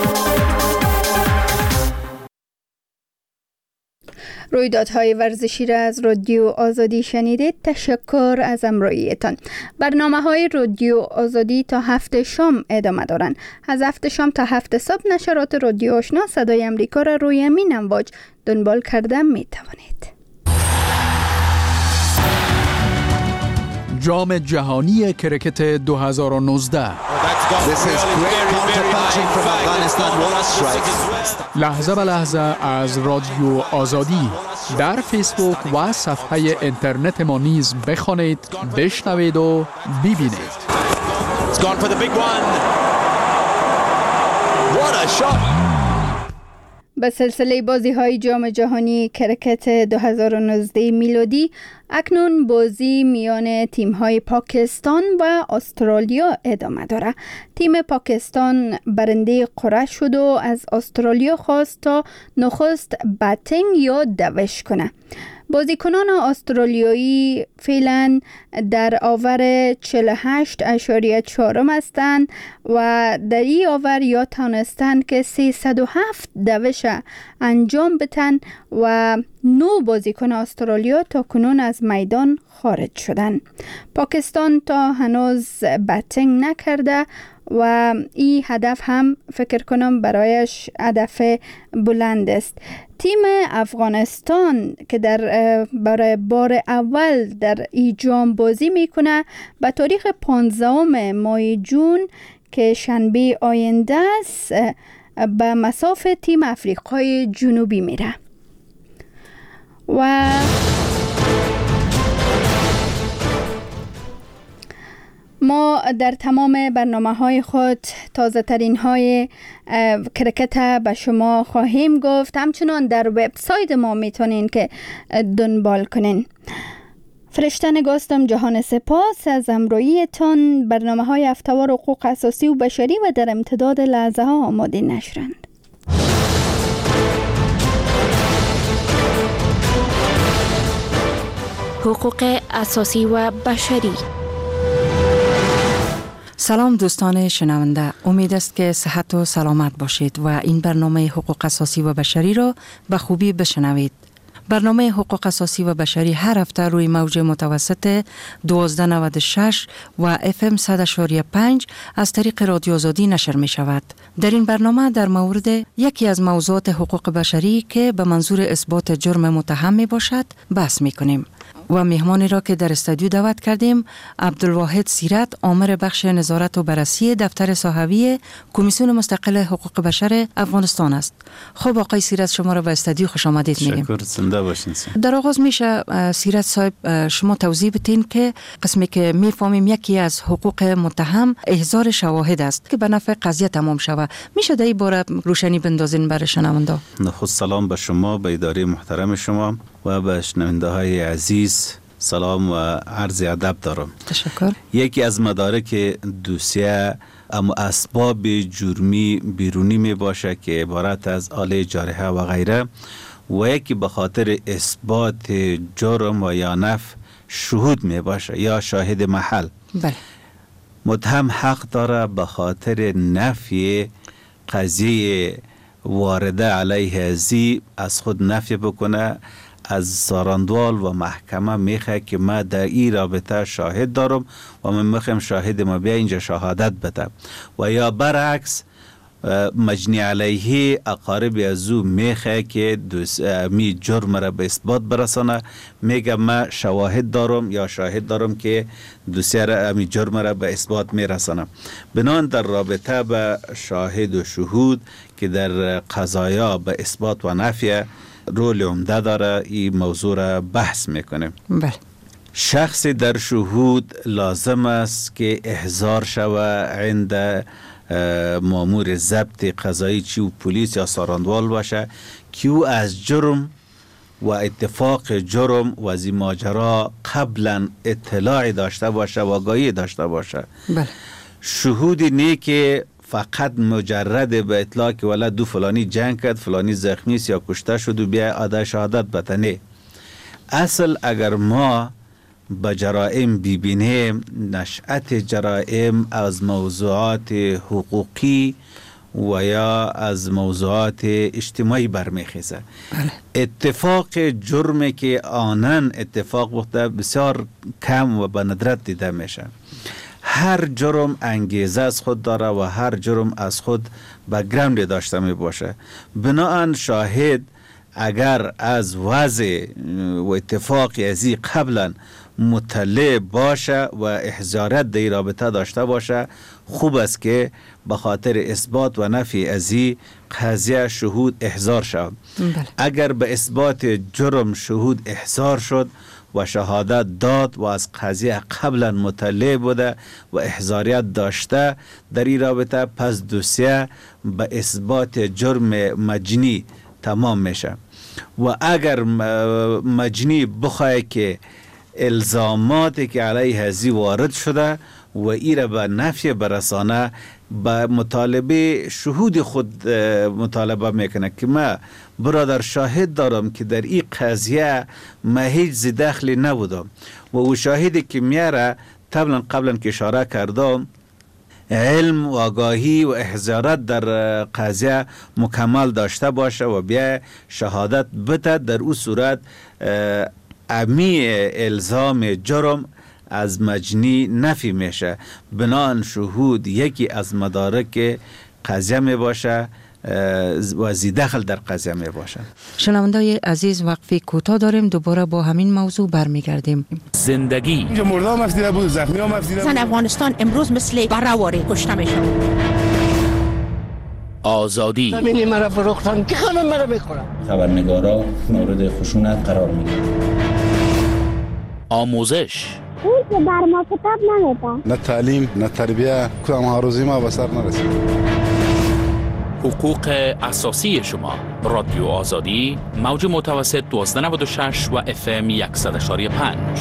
رویدادهای ورزشی را از رادیو آزادی شنیدید. تشکر از همراهیتان. برنامه های رادیو آزادی تا هفت شام ادامه دارند. از هفت شام تا هفت صبح نشرات رادیو آشنا صدای امریکا را روی همین امواج دنبال کرده می توانید. جام جهانی کرکت دو هزار و نوزده لحظه به لحظه از رادیو آزادی در فیسبوک و صفحه اینترنت ما نیز بخوانید، بشنوید و ببینید. به سلسله بازی های جام جهانی کرکت دو هزار و نوزده میلادی اکنون بازی میان تیم های پاکستان و استرالیا ادامه داره. تیم پاکستان برنده قرعه شد و از استرالیا خواست تا نخست بتینگ یا دوش کنه. بازیکنان استرالیایی فعلا در آور چهل و هشت اشاریه چهار هستند و در این آور یا تانستند که سیصد و هفت دوش انجام بتن و نو بازیکن استرالیا تا کنون از میدان خارج شدن. پاکستان تا هنوز بتینگ نکرده و این هدف هم فکر کنم برایش هدف بلند است. تیم افغانستان که در برای بار اول در این جام بازی میکنه به تاریخ پانزدهم ماه جون که شنبه آینده است به مصاف تیم افریقای جنوبی میره. و ما در تمام برنامه های خود تازه ترین های کرکت به شما خواهیم گفت. همچنان در وبسایت ما میتونین که دنبال کنین. فرشته نگاستم جهان سپاس از همراهیتان. برنامه های هفته‌وار حقوق اساسی و بشری و در امتداد لحظه ها آماده نشرند. حقوق اساسی و بشری. سلام دوستان شنونده، امید است که صحت و سلامت باشید و این برنامه حقوق اساسی و بشری را به خوبی بشنوید. برنامه حقوق اساسی و بشری هر هفته روی موج متوسط دوازده نود و شش و اف ام صد و پنج از طریق رادیو آزادی نشر می شود. در این برنامه در مورد یکی از موضوعات حقوق بشری که به منظور اثبات جرم متهم می باشد بحث می کنیم. و مهمانی را که در استودیو دعوت کردیم عبدالواحد سیرت، آمر بخش نظارت و بررسی دفتر صحوی کمیسیون مستقل حقوق بشر افغانستان است. خب آقای سیرت، شما را به استودیو خوش آمدید میگیم. شکر، زنده باشین. در آغاز میشه سیرت صاحب شما توضیح بدین که قسمی که میفهمیم یکی از حقوق متهم احضار شواهد است که به نفع قضیه تمام شود. میشه در این باره روشنی بندازین برای شنونده؟ نخست سلام به شما، به اداره محترم شما و به شنونده های عزیز سلام و عرض ادب دارم. تشکر. یکی از مدارک دوسیه اما اسباب جرمی بیرونی می باشه که عبارت از آله جارحه و غیره و یکی به خاطر اثبات جرم و یا نفی شهود می باشه یا شاهد محل. بله. متهم حق داره به خاطر نفی قضیه وارده علیه ازی از خود نفی بکنه، از ساراندوال و محکمه میخواه که ما در این رابطه شاهد دارم و من میخوام شاهد ما بیا اینجا شهادت بده، و یا برعکس مجنی علیه اقارب از او میخواه که می جرم را به اثبات برسانه، میگه ما شواهد دارم یا شاهد دارم که دوسیه را می جرم را به اثبات میرسانه. بنان در رابطه به شاهد و شهود که در قضایا به اثبات و نفی رول عمده داره، این موضوع را بحث میکنیم. بله. شخص در شهود لازم است که احضار شوه عند مامور ضبط قضایی چی و پلیس یا ساراندوال باشه که او از جرم و اتفاق جرم و از این ماجرا قبلا اطلاع داشته باشه و آگاهی داشته باشه. بله. شهودی نه که فقط مجرد به اطلاع که ولی دو فلانی جنگ کرد، فلانی زخمی است یا کشته شد و بیا ادا شهادت بتنه. اصل اگر ما به جرائم ببینیم، نشأت جرائم از موضوعات حقوقی و یا از موضوعات اجتماعی برمیخیزه. بله. اتفاق جرمی که آنن اتفاق بوده بسیار کم و به ندرت دیده میشه. هر جرم انگیزه از خود داره و هر جرم از خود بک‌گراند داشته می باشه. بناهن شاهد اگر از وضع و اتفاقی ازی قبلا مطلع باشه و احضارت در رابطه داشته باشه، خوب است که به خاطر اثبات و نفی ازی قضیه شهود احضار شد. بله. اگر به اثبات جرم شهود احضار شد و شهادت داد و از قضیه قبلا مطلع بوده و احضاریت داشته در این رابطه، پس دوسیه به اثبات جرم مجنی تمام میشه. و اگر مجنی بخواه که الزاماتی که علیه ازی وارد شده و ایره به نفی برسانه، به مطالبه شهود خود مطالبه میکنه که ما برادر شاهد دارم که در این قضیه ما هیچ زی دخلی نبودم و او شاهدی که میاره قبلا قبلا که اشاره کردم علم و آگاهی و احضارت در قضیه مکمل داشته باشه و بیا شهادت بده، در او صورت امی الزام جرم از مجنی نفی میشه. بنان شهود یکی از مدارک قضیه می باشه و زی دخل در قضیه می باشه. شنوندای عزیز، وقفی کوتاه داریم، دوباره با همین موضوع برمیگردیم. زندگی اینجا مرده هم مفتی نبود، زخمی هم مفتی نبود. زن افغانستان امروز مثل برآواره کشته میشه. آزادی زمینی مرا فروختن که همه مرا میخورن. خبرنگارا مورد خشونت قرار میگیرن. آموزش اون که بر ما کتاب نمیدن، نه تعلیم نه تربیه، کدام هاروزی ما به سر نرسید. حقوق اساسی شما. رادیو آزادی، موج متوسط دویست و نود و شش و اف ام صد و پنج.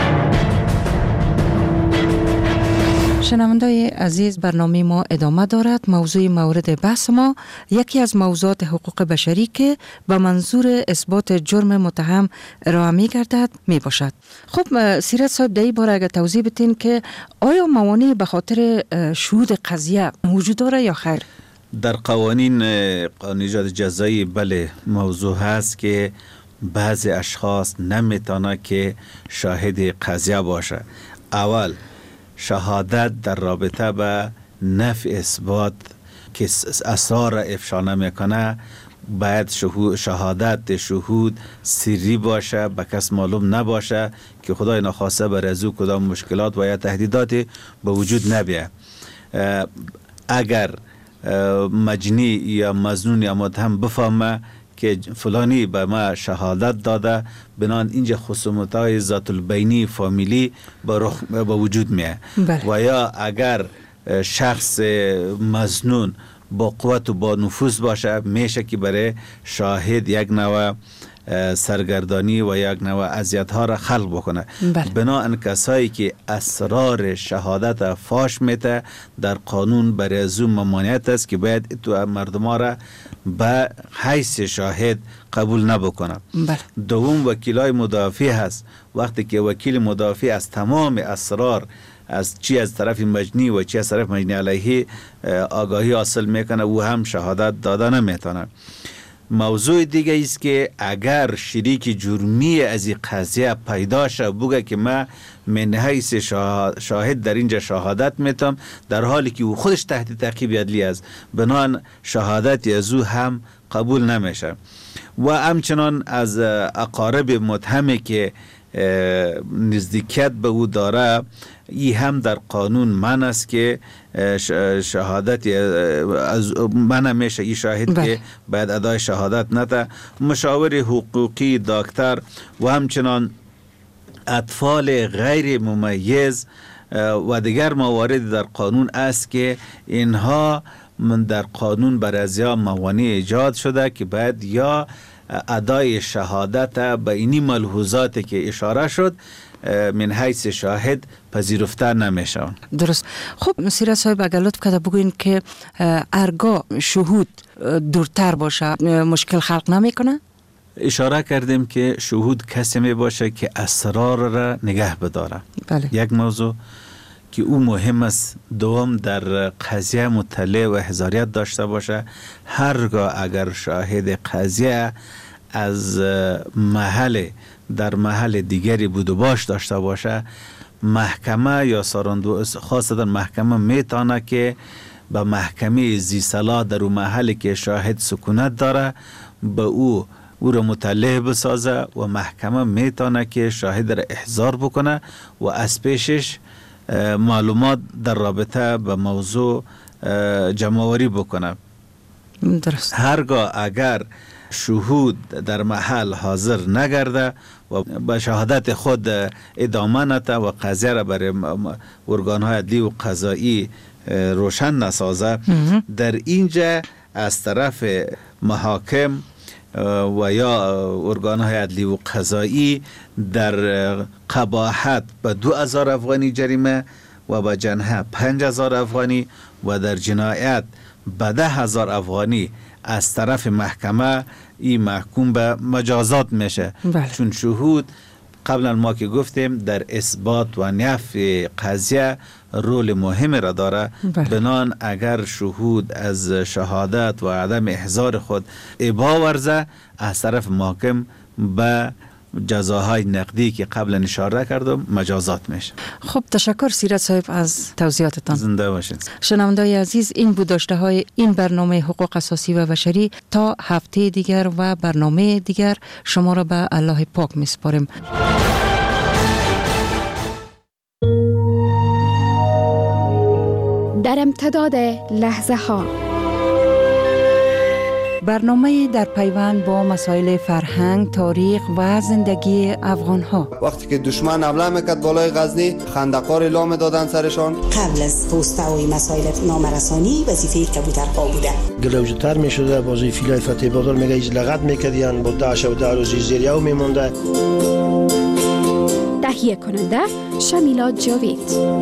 شنوندای عزیز، برنامه ما ادامه دارد. موضوع مورد بحث ما یکی از موضوعات حقوق بشری که به منظور اثبات جرم متهم ارائه می گردد می باشد. خب سیرت صاحب، در این باره اگر توضیح بدین که آیا موانع به خاطر شهود قضیه موجود داره یا خیر؟ در قوانین قانون ایجاد جزایی بله موضوع هست که بعضی اشخاص نمیتونه که شاهد قضیه باشه. اول شهادت در رابطه به نفی اثبات که اسرار افشا نمیکنه، باید شهادت شهود سری باشه، به کس معلوم نباشه که خدای نخواسته بر از او کدام مشکلات و یا تهدیداتی به وجود نبیه. اگر مجنی یا مظنون یا متهم بفهمه که فلانی به ما شهادت داده، بنان اینجا خصومت‌های ذات البینی فامیلی به وجود میه. و یا اگر شخص مظنون با قوت و با نفوذ باشه، میشه که برای شاهد یک نوع سرگردانی و یک نوع اذیت ها را خلق بکنه. بنابراین کسایی که اسرار شهادت فاش میته در قانون برای از اون ممانعت است که باید تو مردم ها را به حیث شاهد قبول نبکنه. دوم وکیلای مدافع هست. وقتی که وکیل مدافع از تمام اسرار از چی از طرف مجنی و چی از طرف مجنی علیه آگاهی حاصل میکنه، او هم شهادت داده نمیتونه. موضوع دیگه است که اگر شریک جرمی از این قضیه پیدا شه، بگه که من من حیث شاهد در اینجا شهادت میتم، در حالی که او خودش تحت تعقیب عدلی است، بنان شهادت از او هم قبول نمیشه. و همچنان از اقارب متهمی که نزدیکیت به او داره، ای هم در قانون من است که شهادت از من میشه ای شاهد بله. که باید ادای شهادت نده. مشاور حقوقی، دکتر و همچنان اطفال غیر ممیز و دیگر موارد در قانون است که اینها من در قانون بر ازیا موانع ایجاد شده که باید یا ادای شهادت به اینی ملحوظاتی که اشاره شد من حیث شاهد پذیرفته نمیشه. درست. خب سیرت صاحب اگر لطف کرده بگوین که ارگاه شهود دورتر باشه مشکل خلق نمیکنه؟ اشاره کردیم که شهود کسی می باشه که اسرار را نگه بداره. بله. یک موضوع که او مهم است. دوم در قضیه مطلع و احضاریت داشته باشه. هرگاه اگر شاهد قضیه از محل در محل دیگری بود و باش داشته باشه، محکمه یا ساراندو خاصتا محکمه میتونه که به محکمه زی صلاح در اون محلی که شاهد سکونت داره به او او را مطلع بسازه و محکمه میتونه که شاهد را احضار بکنه و از پیشش معلومات در رابطه به موضوع جمع‌آوری بکنه. درست. هرگاه اگر شهود در محل حاضر نگرده و به شهادت خود ادامه نده و قضیه را برای ارگان‌های عدلی و قضایی روشن نسازه، در اینجا از طرف محاکم و یا ارگان‌های عدلی و قضایی در قباحت به دو هزار افغانی جریمه و به جنحه پنج هزار افغانی و در جنایت به ده هزار افغانی از طرف محکمه این محکوم به مجازات میشه. بله. چون شهود قبلا ما که گفتیم در اثبات و نفی قضیه رول مهم را داره. بله. بنان اگر شهود از شهادت و عدم احضار خود ابا ورزه از طرف محکم به جزاهای نقدی که قبلا اشاره کردم مجازات میشه. خب تشکر سیرت صاحب از توضیحاتتان. زنده باشید. شنوندگان عزیز، این بود داشته های این برنامه حقوق اساسی و بشری. تا هفته دیگر و برنامه دیگر شما را به الله پاک میسپاریم. در امتداد لحظه ها، برنامه در پیوند با مسائل فرهنگ، تاریخ و زندگی افغان ها. وقتی که دشمن حمله میکرد بالای غزنی، خندقار اعلام دادن سرشان. قبل از پوسته و مسائل نامرسانی وظیفه کبوترها بوده. گلوجتر میشده، بازی فیلای فتح بادر میگه ایز لغت میکردیان، با داعش و داروزی زیریو میمونده. تهیه کننده شمیلا جاوید.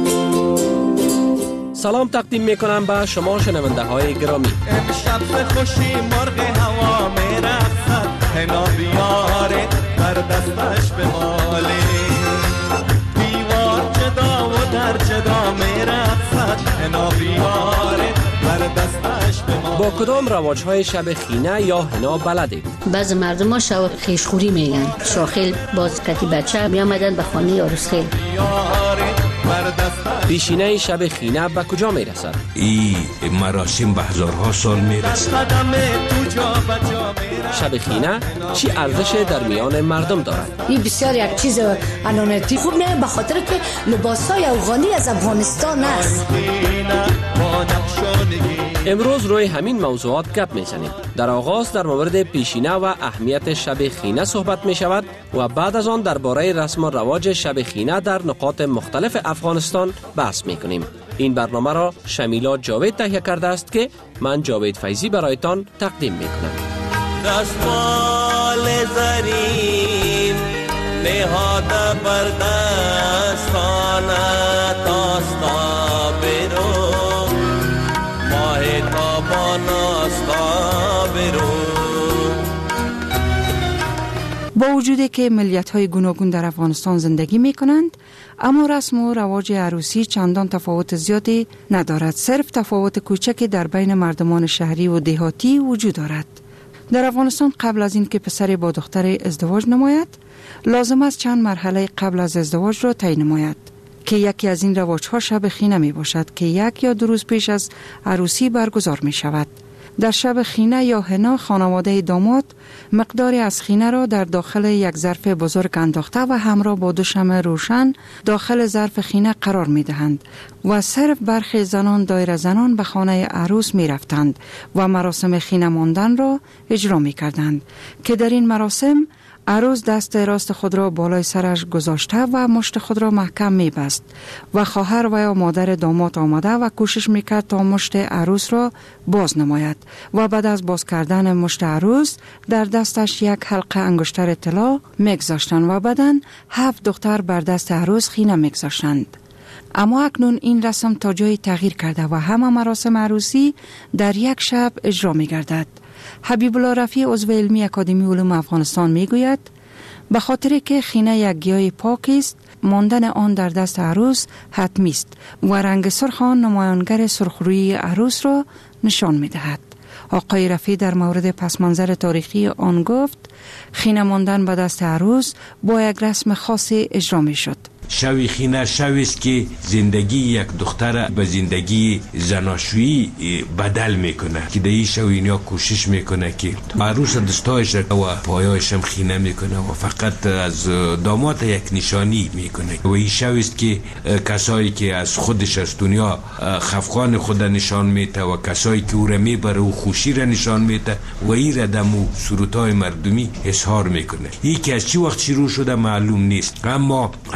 سلام تقدیم میکنم به شما شنونده های گرامی. امشب خوشی مرغ هوا میرخصد، حنا بیاره بر دستش به مالی، دیوار جدا و در جدا میرخصد، حنا بیاره بر دستش به مالی. با کدام رواج های شب خینه یا حنا بلدید؟ بعض مردم ها شب خیشخوری میگن. شاخیل باز کتی بچه می آمدن به خانه عروسخیل. پیشینه شب خینه به کجا می رسد؟ این مراسم به هزارها سال می رسد. شب خینه چی ارزش در میان مردم دارد؟ این بسیار یک چیز علامتی خوب نه، به خاطر که لباسای افغانی از افغانستان است. امروز روی همین موضوعات گپ میزنیم. در آغاز در مورد پیشینه و اهمیت شب خینه صحبت می شود و بعد از آن درباره رسم و رواج شب خینه در نقاط مختلف افغانستان بحث می کنیم. این برنامه را شمیلا جاوید تهیه کرده است که من جاوید فیضی برایتان تقدیم می کنم. دستمال زرین نهاده بر دستان تاستا برو، ماه تابان استا برو. با وجودی که ملیت‌های گوناگون در افغانستان زندگی می‌کنند، اما رسم و رواج عروسی چندان تفاوت زیادی ندارد. صرف تفاوت کوچکی در بین مردمان شهری و دهاتی وجود دارد. در افغانستان قبل از اینکه پسری با دختر ازدواج نماید، لازم است چند مرحله قبل از ازدواج را طی نماید که یکی از این رواج‌ها شب خینه می باشد که یک یا دو روز پیش از عروسی برگزار می شود. در شب خینه یا حنا خانواده داماد مقداری از خینه را در داخل یک ظرف بزرگ انداخته و همراه با دو شمع روشن داخل ظرف خینه قرار می دهند و صرف برخی زنان دایر زنان به خانه عروس می رفتند و مراسم خینه ماندن را اجرا می کردند که در این مراسم عروس دست راست خود را بالای سرش گذاشته و مشت خود را محکم می بست و خواهر و یا مادر داماد آمده و کوشش می کرد تا مشت عروس را باز نماید و بعد از باز کردن مشت عروس در دستش یک حلقه انگشتر طلا می گذاشتند و بعداً هفت دختر بر دست عروس خینه می گذاشتند. اما اکنون این رسم تا جایی تغییر کرده و همه مراسم عروسی در یک شب اجرا می گردد. حبیب الله رفیع عضو علمی اکادمی علوم افغانستان می گوید به خاطر که خینه یک گیاه پاک است، ماندن آن در دست عروس حتمی است و رنگ سرخ آن نمایانگر سرخرویی عروس را نشان می دهد. آقای رفیع در مورد پس منظر تاریخی آن گفت خینه ماندن به دست عروس با یک رسم خاصی اجرا می شد. شوی خینه شوی است که زندگی یک دختر به زندگی زناشویی بدل میکنه که در این شو اینیا کوشش میکنه که عروس دستایش و پایایش هم خینه میکنه و فقط از داماد یک نشانی میکنه و این شو است که کسایی که از خودش از دنیا خفقان خود نشان میده و کسایی که او را میبره و خوشی را نشان میده و این را دمو سرودهای مردمی اظهار میکنه. این که از چی وقت شروع شده معلوم نیست، اما از قبل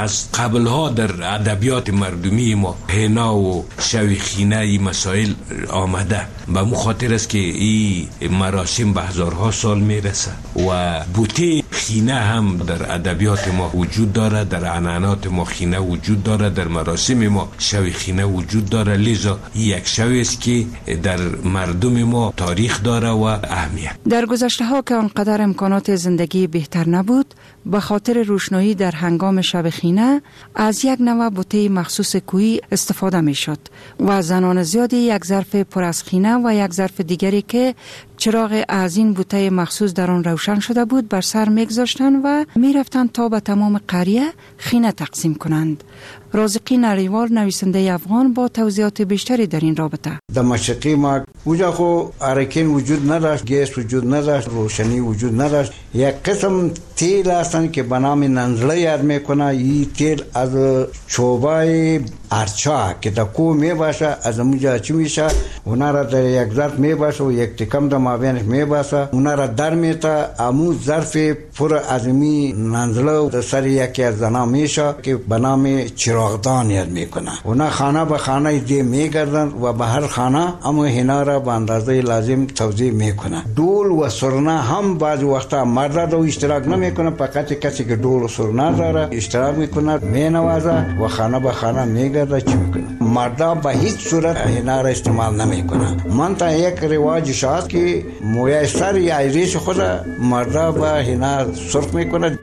قبل ها در ادبیات مردمی ما حنا و شوی خینه این مسائل آمده، به مو خاطر است که این مراسم به هزارها سال میرسه و بوته خینه هم در ادبیات ما وجود داره، در عنعنات ما خینه وجود داره، در مراسم ما شوی خینه وجود داره. لذا یک شوی است که در مردم ما تاریخ داره و اهمیت. در گذشته ها که آنقدر امکانات زندگی بهتر نبود، به خاطر روشنایی در هنگام شب خینه از یک نوع بوته مخصوص کوهی استفاده می شد و زنان زیادی یک ظرف پر از خینه و یک ظرف دیگری که چراغ از این بوته مخصوص در آن روشن شده بود بر سر میگذاشتند و میرفتند تا به تمام قریه خینه تقسیم کنند. رازقی نریوال نویسنده افغان با توضیحات بیشتری در این رابطه. در مشرقی ما اونجا خو ارکین وجود نداشت، گیس وجود نداشت، روشنی وجود نداشت. یک قسم تیل هستن که به نام ننزله یاد میکنه. این تیل از چوبای ارچا که در کوه میباشه از اونجا چی میشه، اونا را در یک ظرف میباشه و یک تکم در مابینش میباسه، اونا را در میتا امو ظرف پر از می ننزله در سر یکی از زنا میشه که به نام چراغدان یاد میکنه. اونا خانه به خانه دی میگردن و به هر خانه اما هینا را به اندازه لازم توزیع میکنه. دول و سرنا هم بعض وقتا مرد رو اشتراک نمیکنه، فقط کسی که دول و سرنا داره اشتراک میکنه، مینوازه و خانه به خانه میگرده چی میکنه. مردا به هیچ صورت هینا را استعمال نمیکنه. من تا یک رواج شاید که موی سر یا ریش خود مردا به هینا سرخ میکنه.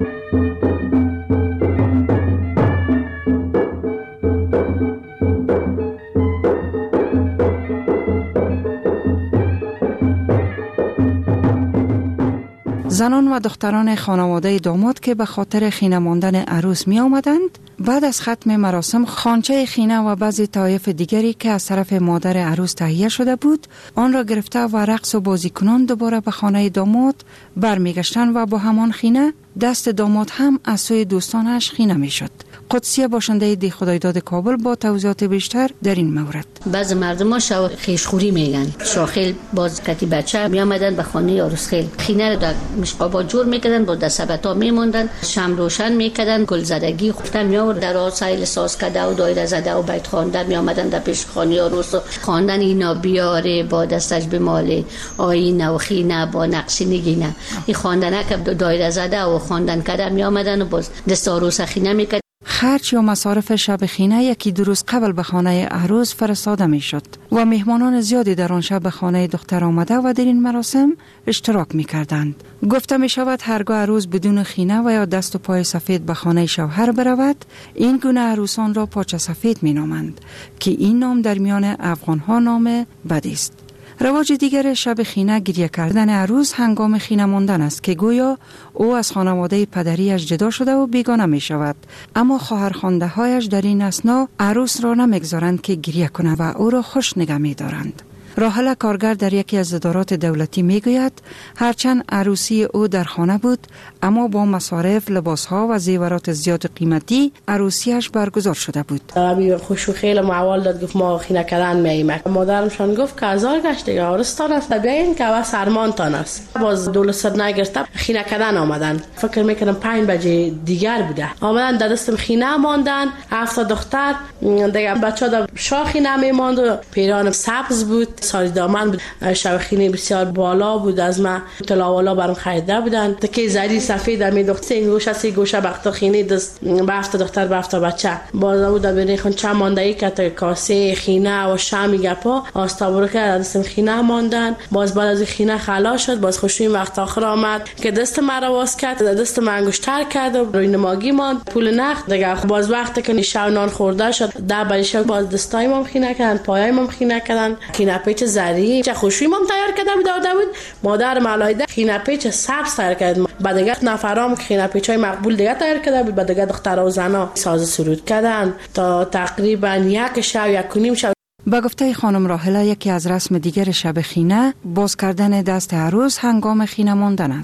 زنان و دختران خانواده داماد که به خاطر خینه ماندن عروس می آمدند، بعد از ختم مراسم خانچه خینه و بعضی طایف دیگری که از طرف مادر عروس تهیه شده بود آن را گرفته و رقص و بازی کنان دوباره به خانه داماد برمیگشتند و با همان خینه دست داماد هم از سوی دوستانش خینه می شد. قدسیه باشنده دی خدایداد کابل با توضیحات بیشتر در این مورد. بعض مردم ها شو خیشخوری میگن. شاخیل باز کتی بچه می آمدن به خانه عروس خیل خینه رو در مشقابا جور میکردن، با دستبتا میموندن، شم روشن میکردن، گل زدگی خوفتن می آورد در آسایل ساز کده و دایره زده و بیت خواندن می آمدن در پیش خانه عروس و خواندن اینا بیاره با دستش بماله آینه و خینه با نقشی نگینه. این خواندنه که دایره زده و خواندن کده می آمدن و باز دست عروس خینه میکرد. خرج یا مصارف شب خینه یکی دو روز قبل به خانه عروس فرستاده می شد و مهمانان زیادی در آن شب به خانه دختر آمده و در این مراسم اشتراک می کردند. گفته می شود هرگاه عروس بدون خینه و یا دست و پای سفید به خانه شوهر برود، این گونه عروسان را پاچه سفید می نامند که این نام در میان افغان ها نام بدی است. رواج دیگر شب خینه گریه کردن عروس هنگام خینه ماندن است که گویا او از خانواده پدریش جدا شده و بیگانه می شود، اما خواهرخوانده هایش در این اثنا عروس را نمیگذارند که گریه کنه و او را خوش نگه می دارند. راحله کارگر در یکی از ادارات دولتی می گوید هرچند عروسی او در خانه بود اما با مصارف، لباسها و زیورات زیاد قیمتی عروسیش برگزار شده بود. ابی خوشو خیلی معول داد، گفت ما خینه کردن میایم. مادرمشان گفت که هزار گشت دیگه عروستان است، بیاین که واس ارمانتان است. باز دول سر نگرفته خینه کردن آمدن. فکر میکنم پنج بجه دیگر بوده. آمدن در دستم خینه ماندن، هفت دختر دیگه بچه‌ها در شاخی نمیماند و پیرانم سبز بود. ساری دامن بود، شبخینه بسیار بالا بود، از ما تلاوالا برام خریده بودن. تکی زری سفید می دختر این گوشه سی گوشه بخت خینه دست به هفت دختر به هفت بچه باز بود. ببین خون چه ماندهی که تا کاسه خینه و شامی گپا آستابرو که دستم خینه ماندن. باز بعد از خینه خلاص شد، باز خوشی وقت آخر آمد که دست مرا واس کرد، دست من انگشتر کرد و روی نماگی ماند پول نقد دیگه. باز وقتی که شب نان خورده شد در بریش باز دستای ما خینه کردن، پایای ما خینه کردن، خینه پیچ زری چه خوشی مام تیار کرده بود داده بود. مادر ملایده خینه پیچ سبز تیار کرد. بعد دیگه نفرام خینه پیچای مقبول دیگه تیار کرده بود. بعد دیگه دخترها و زنا ساز سرود کردن تا تقریبا یک شب یک و نیم شب. با گفته خانم راحله یکی از رسم دیگر شب خینه باز کردن دست عروس هنگام خینه ماندن است.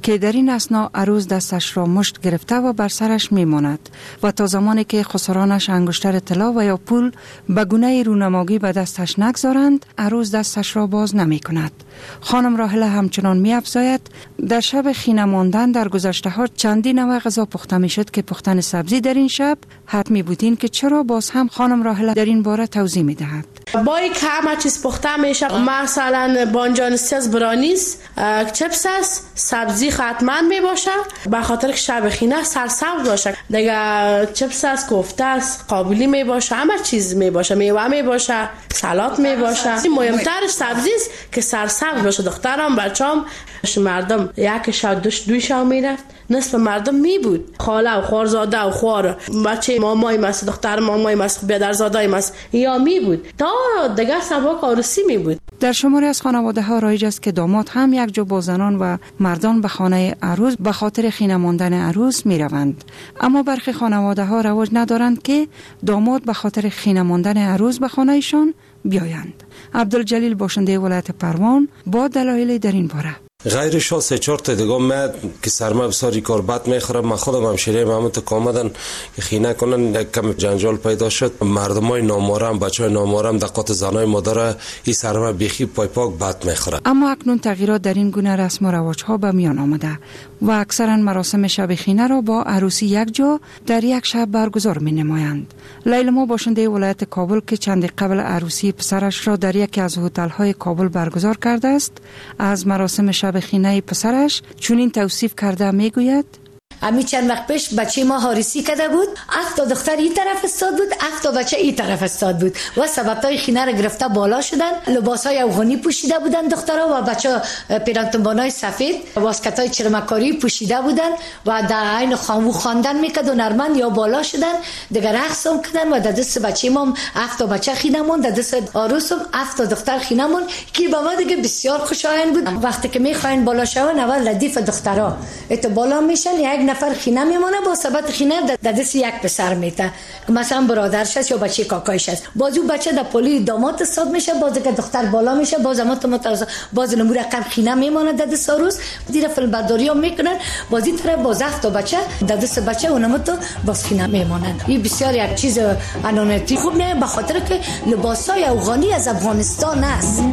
که در این اثنا عروس دستش را مشت گرفته و بر سرش میماند و تا زمانی که خسرانش انگشتر طلا و یا پول به گونه رونمایی به دستش نگذارند عروس دستش را باز نمی کند. خانم راحله همچنان می افزاید در شب خینه ماندن در گذشته ها چندین نوع غذا پخته می شد که پختن سبزی در این شب حتمی بودین که چرا باز هم خانم راحله در این باره توضیح می دهد. با این که همه چیز پخته میشه، مثلا بانجانستی از برانیس، چپس است، سبزی حتما می باشه به خاطر که شب خینه سرسبز باشه. دیگه چپس است، کوفته است، قابلی می باشه، همه چیز می باشه، میوه می باشه، سالاد می باشه. مهمترش سبزی است که سرسبز باشه. دخترام بچه‌ام مردم یک شب دوش دوی شب میرفت، نصف مردم می بود، خاله و خوارزاده و خوار بچه مامای ماست، دختر مامای ماست، بیادرزاده ماست، یا می بود تا دیگه سباک عروسی می بود. در شماری از خانواده ها رایج است که داماد هم یک جو با زنان و مردان به خانه عروس به خاطر خینه ماندن عروس می روند. اما برخی خانواده ها رواج ندارند که داماد به خاطر خینه ماندن عروس به خانه ایشان بیایند. عبدالجلیل باشنده ولایت پروان با دلایل در این باره: غیرش ها سه چهار تا دیگه من که سرما بساری کار بد میخورم، من خودم همشیره محمد تو کامدن خینه کنن، کم جنجال پیدا شد. مردمای نامارم، بچهای نامارم دقات زنای مادر این سرما بیخی پای پاک بد میخوره. اما اکنون تغییرات در این گونه رسم و رواج ها به میان آمده و اکثرا مراسم شب خینه را با عروسی یک جا در یک شب برگزار می نمایند. لیلا باشنده ولایت کابل که چند قبل عروسی پسرش را در یکی از هتل های کابل برگزار کرده است، از مراسم شب خینه پسرش چنین توصیف کرده میگوید: امی چند وقت پیش بچه ما حارسی کرده بود، هفت تا دختر این طرف استاد بود، هفت تا بچه این طرف استاد بود و سببتای خینه را گرفته بالا شدن. لباسای افغانی پوشیده بودن دخترها و بچه پیرانتنبانای سفید، واسکتای چرمکاری پوشیده بودن و در عین خامو خواندن میکرد و نرمن یا بالا شدن دیگه رقص هم کردن و در دست بچه ما هفت تا بچه خینه مون، در دست عروس هم هفت تا دختر خینه مون که با ما دیگه بسیار خوشایند بود. وقتی که میخواین بالا شون اول ردیف دخترها ات بالا میشن، یک نفر خینه میمونه با سبت خینه در دست یک پسر میته، مثلا برادرش است یا بچه کاکایش است. بازو بچه در پلی داماد استاد میشه، باز که دختر بالا میشه، باز امات متوسط باز نمور رقم خینه میمونه در دست عروس. دیره فیلم برداری ها میکنن، بازی طرف باز هفت تا بچه در دست بچه اونم تو باز خینه میمونن. این بسیار یک چیز انانتی خوب نه، به خاطر که لباسای افغانی از افغانستان است.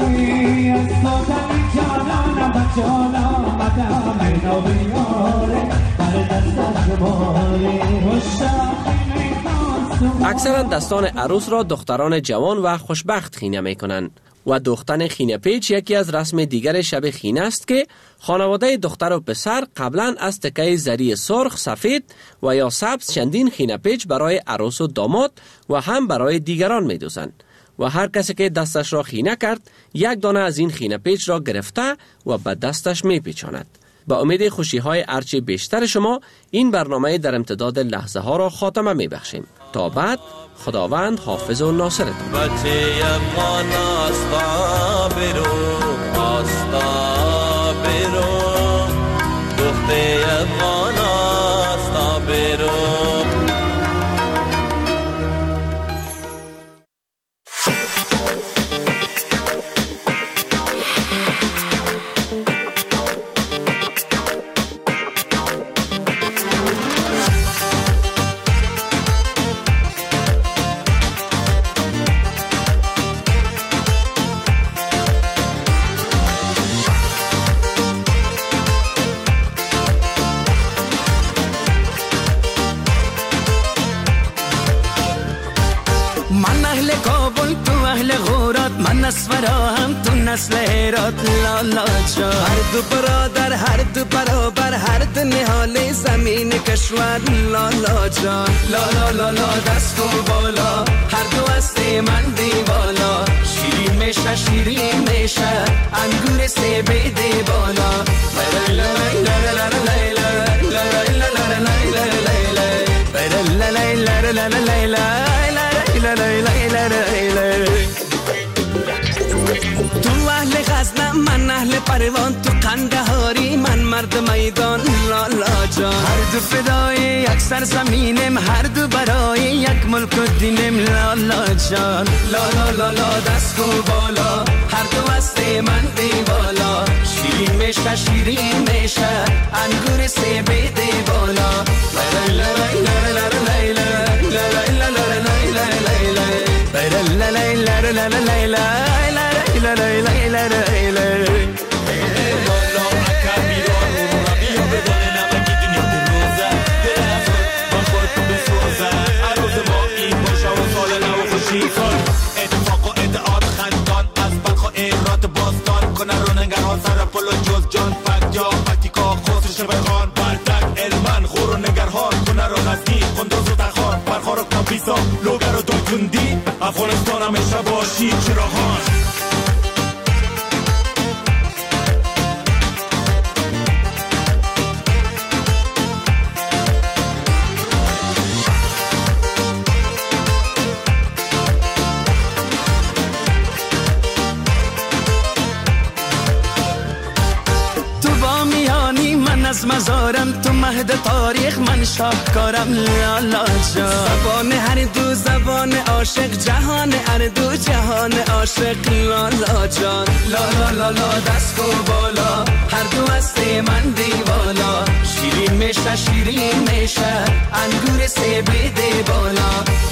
اکثرا دستان عروس را دختران جوان و خوشبخت خینه می کنند و دوختن خینه پیچ یکی از رسم دیگر شب خینه است که خانواده دختر و پسر قبلا از تکه زری سرخ، سفید و یا سبز چندین خینه پیچ برای عروس و داماد و هم برای دیگران می دوزند و هر کسی که دستش را خینه کرد یک دانه از این خینه پیچ را گرفته و به دستش می پیچاند. با امید خوشی های ارچه بیشتر شما این برنامه در امتداد لحظه ها را خاتمه می بخشیم. تا بعد خداوند حافظ و ناصرتون. بچه افغان آستا برو، آستا برو، دخته افغان آستا برو. هم تو نسل هرات لالا جا، هر دو برادر هر دو برابر هر دو نهال زمین کشور لالا جا. لالا لالا دست و بالا هر دو است من دیوالا، شیرین میشه شیرین میشه انگور سه بیده بالا. تو اهل غزنه من اهل پروان، تو قندهاری من مرد میدان لالا جان. هر دو فدای یک سرزمینم، هر دو برای یک ملک و دینم لالا جان لالا لالا دست کو بالا هر دو است من دیوالا شیرین میشه شیرین میشه انگور سیب دی بالا لا لا لا لا لا لا اتفاق و ادعاد خندان از بلخ و ایرات باستان کنه رو نگران سر پل و جز جان پک جا پکیکا خسر شبخان بردک علمان خور و نگرهان کنه رو غزنی قندوز و تخان برخار و کابیسا لوگر و دوکندی افغانستان همیشه باشی چراغان از مزارم تو مهد تاریخ من شاهکارم لالا جان زبان هر دو زبان عاشق جهان هر دو جهان عاشق لالا جان لالا لالا دست کو بالا هر دو است من دیوالا شیرین میشه شیرین میشه انگور سیب دی بالا